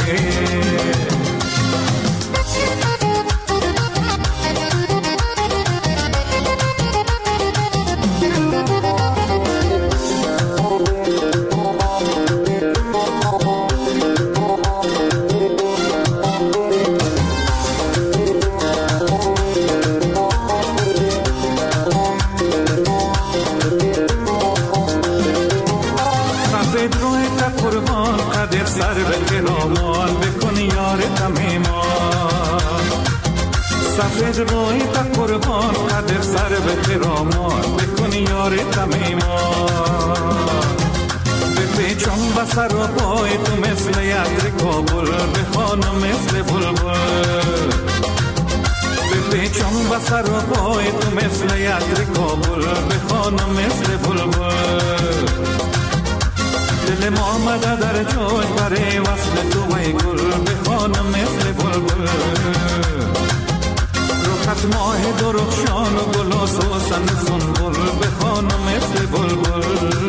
سفید روی تا قربان قدر سر به خرامان بکنی یار تمیمان. بپیچم بسر و پای تو مثل یدر کابل بخوانم مثل بلبل. بپیچم بسر و پای تو مثل یدر کابل بخوانم مثل بلبل. دل ما آمده در جوش برای وصل تو ای گل بخوانم مثل بلبل. رخت ماه درخشان و گل و سوسن سنبل بخوانم مثل بلبل.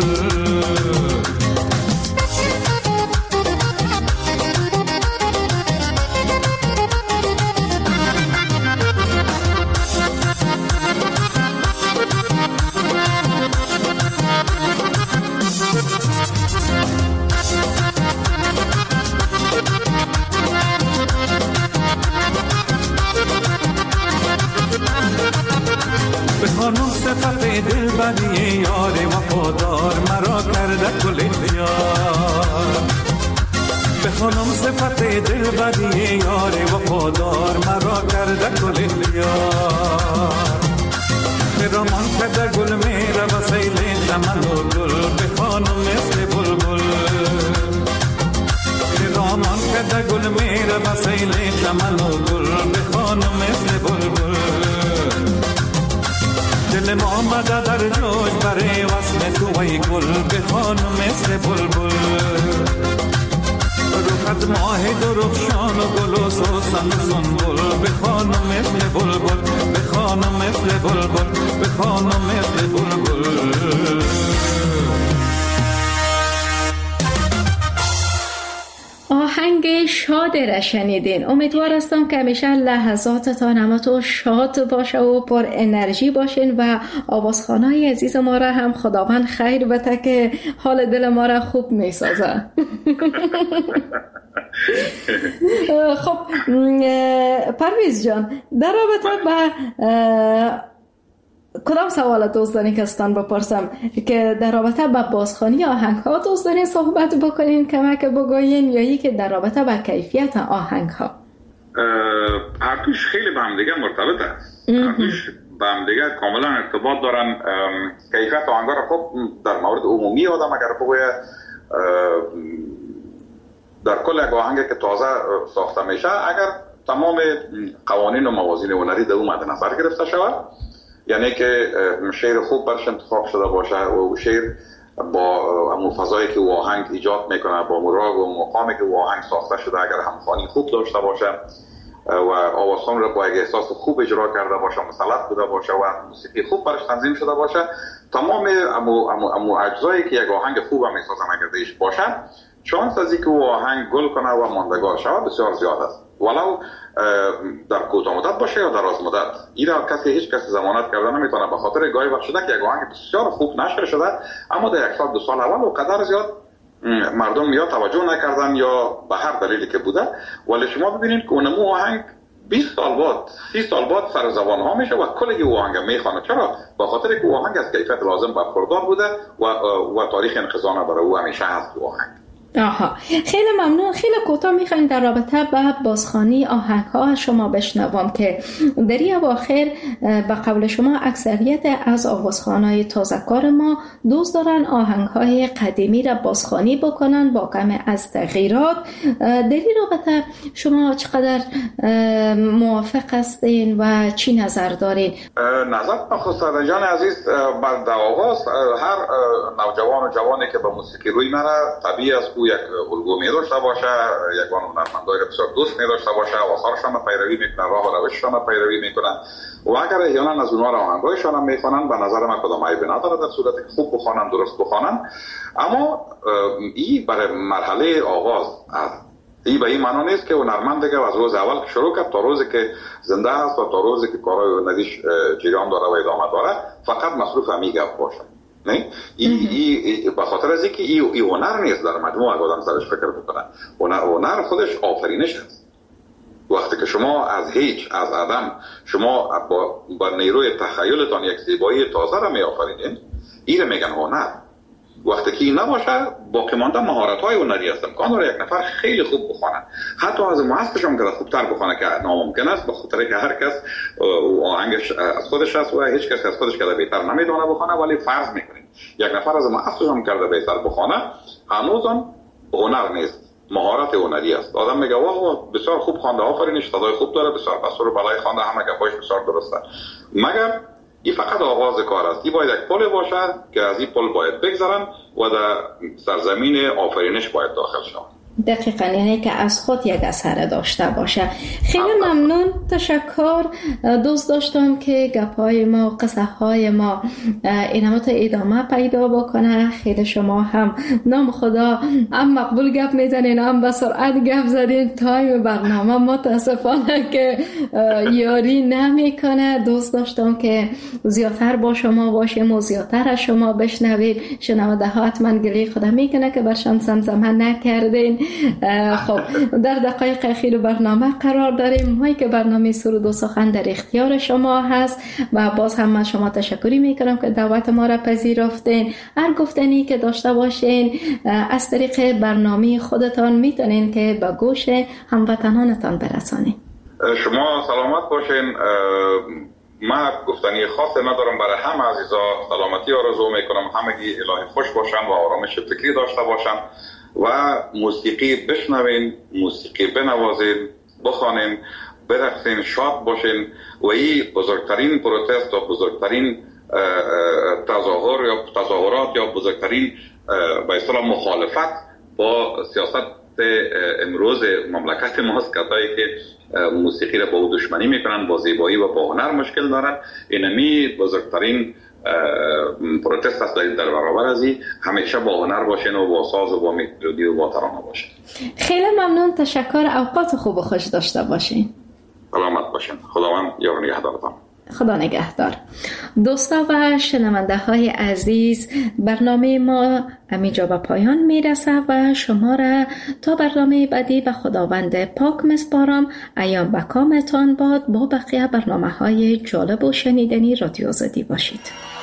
بخوانم صفت دل بدی یار وفادار مرا کرده کل اختیار. بخوانم صفت دل بدی یار وفادار مرا کرده کل اختیار. خرامان کرده گل میره و سیل چمن و گل بخوانم مثل بلبل. خرامان کرده گل میره و سیل چمن و گل بخوانم مثل بلبل. دل ما آمده در جوش برای وصل تو ای گل بخوانم مثل بلبل. رخت ماه درخشان و گل و سوسن سنبل بخوانم مثل بلبل. بخوانم مثل بلبل بخوانم مثل بلبل. آهنگ شاد را شنیدین. امیدوار هستم که همیشه لحظاتتان همتون شاد باشه و پر انرژی باشین و آوازخوانای عزیز ما را هم خداوند خیر بده که حال دل ما را خوب میسازه. خب پرویز جان، در رابطه با کدام سوال دوست دارین که استان بپرسم که در رابطه با بازخوانی آهنگ ها دوست دارین صحبت بکنین کمک بگوین یا ای که در رابطه با کیفیت آهنگ ها؟ هر دوش خیلی به هم دیگه مرتبط است. هر دوش به هم دیگه کاملا ارتباط دارن. کیفیت آهنگ ها را خب در مورد عمومی آدم اگر بگوید در کل یک آهنگ که تازه ساخته میشه اگر تمام قوانین و موازین هنری در اون مد نظر گرفته شود، یعنی که شعر خوب برش انتخاب شده باشه و شعر با همون فضایی که او آهنگ ایجاد میکنه با مراغ و مقامی که او آهنگ ساخته شده اگر همخوانی خوب داشته باشه و آوازخوان را با یک احساس خوب اجرا کرده باشه، مسلط بوده باشه و موسیقی خوب برش تنظیم شده باشه، تمام امو اجزایی که یک آهنگ خوب هم میسازن اگر دیش باشه، شانس از اینکه او آهنگ گل کنه و ماندگار شود بسیار زیاد است، ولو در کوتاه مدت باشه یا دراز مدت. این را هیچ کسی ضمانت کرده نمیتونه، به خاطر گاهی وقت شده که یک آهنگ بسیار خوب نشر شده اما در یک سال دو سال اول و قدر زیاد مردم یا توجه نکردن یا به هر دلیلی که بوده، ولی شما ببینید که اونمو آهنگ 20 سال بعد 30 سال بعد سر زبان ها میشه و کلی او آهنگ میخوانه. چرا؟ به خاطر که او آهنگ از کیفیت لازم برخوردار بوده و تاریخ انقضا نداره، او همیشه هست او آهنگ. آها، خیلی ممنون. خیلی کوتاه میخوایم در رابطه با بازخوانی آهنگ ها شما بشنوم که در این اواخر به قول شما اکثریت از آوازخوانای تازه‌کار ما دوست دارن آهنگ های قدیمی را بازخوانی بکنن با کم از تغییرات. در این رابطه شما چقدر موافق هستین و چی نظر دارین؟ نظر خسرو جان عزیز، در آغاز هر نوجوان و جوانی که به موسیقی روی میره طبیعی است او یک الگو می داشته باشه، یک هنرمندای بسیار دوست می داشته باشه، آثارشان پیروی میکنه، راه و روششان پیروی میکنن و اگر احیانا از اونها آهنگایشان هم میخوانن، به نظر من کدام عیبی نداره در صورتی که خوب بخوانن، درست بخوانن. اما این برای مرحله آغاز این به این معنی نیست که هنرمند دیگه از روز اول که شروع کرد تا روزی که زنده است و تا روزی که کارهای هنریش جریان داره و ادامه داره فقط مصروف همین گپ باشه. نه به خاطر از اینکه این هنر نیست در مجموع آدم سرش فکر بکنه. هنر خودش آفرینش است. وقتی که شما از هیچ، از عدم، شما با نیروی تخیلتان یک زیبایی تازه را می آفرینید، این را میگن هنر. وقتی که این نباشه باقی مانده مهارت‌های هنری است. امکان داره یک نفر خیلی خوب بخونه، حتی از مؤسسش هم که خوبتر بخونه که ناممکن است، به خاطر که هر کس آهنگش از خودش است و هیچ کس از خودش کرده بهتر نمیدونه بخونه. ولی فرض میکنیم یک نفر از مؤسسش هم کرده بهتر بخونه، هنوز آن هنر نیست، مهارت هنری است. آدم میگه واه بسیار خوب خوانده، آفرینش، صدای خوب داره، بسیار بسور بالای خوانده، همه گپاش بسیار درسته. مگر این فقط آغاز کار است. این باید یک پل باشه که از این پل باید بگذرن و در سرزمین آفرینش باید داخل شوند. دقیقاً، یعنی که از خود یک اثر داشته باشه. خیلی ممنون، تشکر. دوست داشتم که گپ‌های ما، قصه‌های ما اینما تا ادامه پیدا بکنه. خیلی شما هم نام خدا هم مقبول گپ میزنین، هم به سرعت گپ زدین. تایم برنامه متاسفانه که یاری نمیکنه. دوست داشتم که زیادتر با شما باشیم و زیادتر از شما بشنوید. شنونده ها حتما گلی خدا میکنه که برشان زمزمه نکردین. خب در دقایق اخیر برنامه قرار داریم. ما که برنامه سرود و سخن در اختیار شما هست و باز هم من شما تشکری میکنم که دعوت ما را پذیرفتین. هر گفتنی که داشته باشین از طریق برنامه خودتان میتونین که به گوش هموطنانتان برسانین. شما سلامت باشین. من گفتنی خاصی ندارم. برای همه عزیزا سلامتی آرزو میکنم، همگی الهی خوش باشن و آرامش فکری داشته باشن و موسیقی بشنوین، موسیقی بنوازین، بخوانین، برقصین، شاد باشین. و این بزرگترین پروتست و بزرگترین تظاهر یا تظاهرات یا بزرگترین به اصطلاح مخالفت با سیاست امروز مملکت ماست. کسایی که موسیقی را با او دشمنی میکنن، با زیبایی و با هنر مشکل دارن، اینمی بزرگترین پروتست است در برابر از این. همیشه با هنر باشین و با ساز و با ملودی و با ترانه باشین. خیلی ممنون، تشکر. اوقات خوب و خوش داشته باشین. سلامت باشین. خداوند یار و نگهدارتان. خدا نگهدار. دوستا و شنونده های عزیز، برنامه ما همینجا به پایان میرسه و شما را تا برنامه بعدی به خداوند پاک میسپارم. ایام به کامتان باد. با بقیه برنامه های جالب و شنیدنی رادیو آزادی باشید.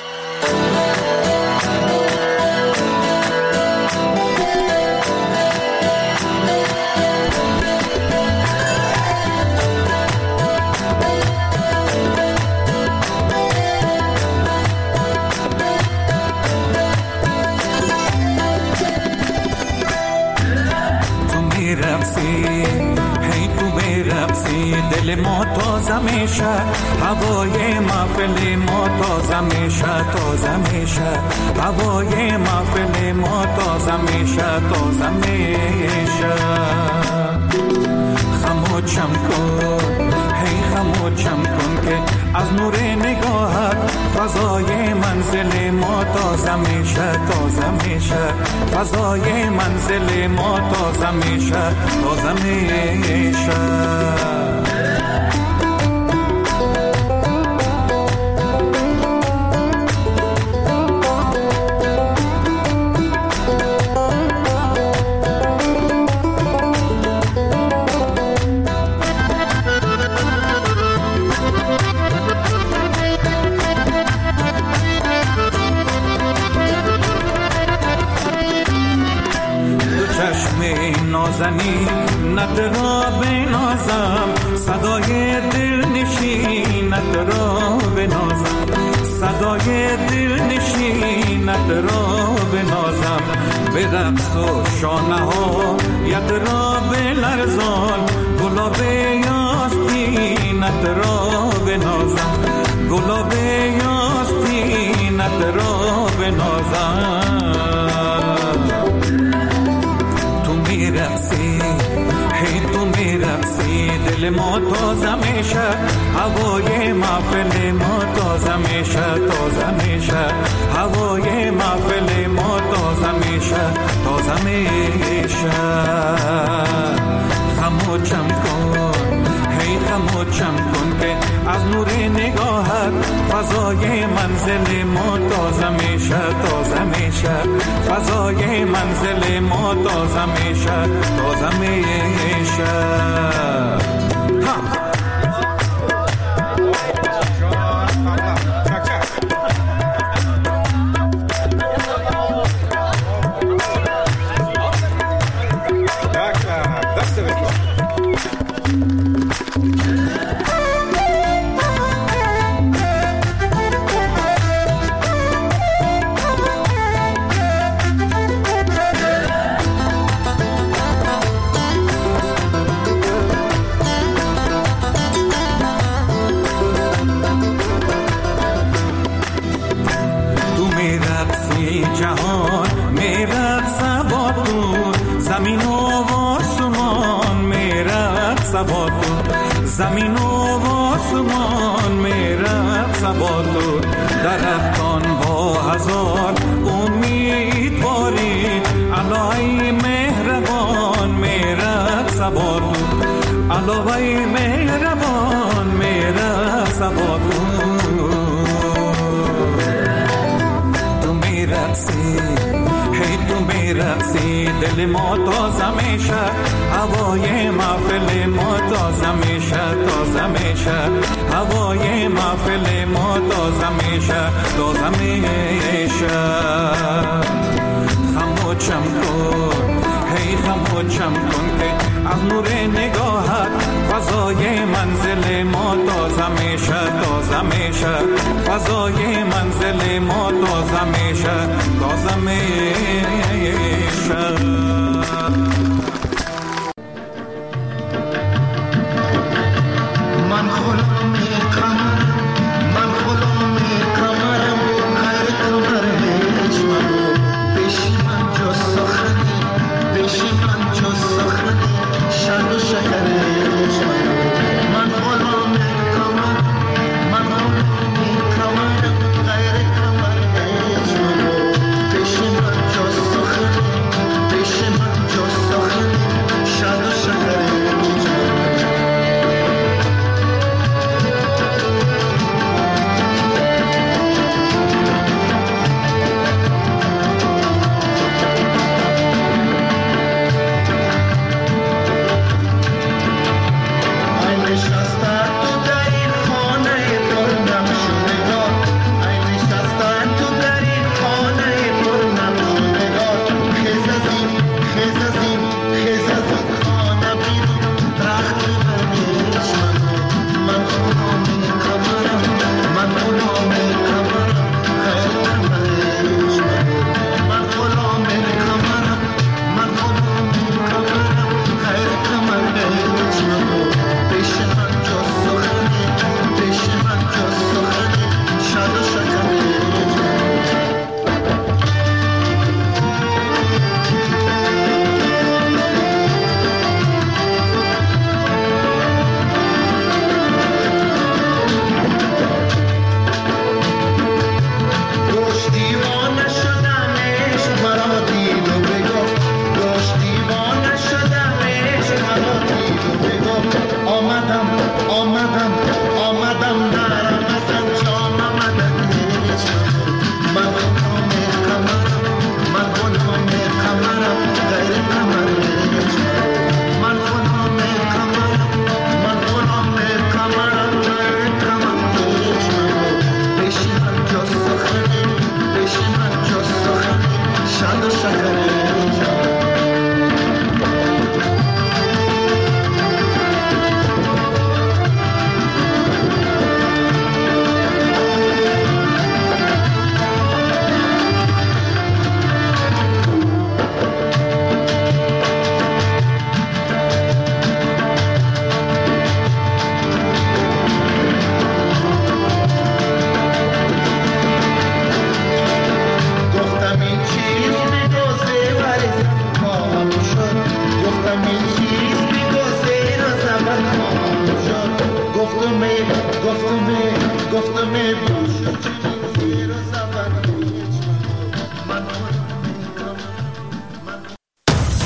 دل ما تازه میشه، هوای محفل ما تازه میشه، تازه میشه، هوای محفل ما تازه میشه، تازه میشه. خموشم کن، هی خموشم کن که از نور نگاهت فضای منزل ما تازه میشه، تازه میشه، فضای منزل ما تازه میشه، تازه میشه. نازنی نترا بنازم، صدای دل نشین نترا بنازم، صدای دل نشین نترا بنازم. به رقص و شانه ها یترا بلرزان، گلاب یاستی نترا بنازم، گلاب یاستی نترا بنازم. دل ما تازه میشه، هوای محفل ما تازه میشه، تازه میشه، هوای محفل ما تازه میشه، تازه میشه. خموشم کن، هی خموشم کن که از نور نگاهت فضای منزل ما تازه میشه، تازه میشه، فضای منزل ما تازه میشه، تازه میشه. جهان میرقص با تو، زمین و آسمان میرقص با تو، زمین و آسمان میرقص با تو. درختان با هزار امیدواری، الهی مهربان میرقص با تو، الهی مهربان میرقص با تو. هی تو میرقصی، دل ما تازه میشه، هوای محفل ما تازه میشه، تازه میشه، هوای محفل ما تازه میشه، تازه میشه. خموشم کن، هی خموشم کن که از نور نگاهت فضای منزل ما تازه میشه، تازه میشه، فضای منزل ما تازه میشه، تازه میشه.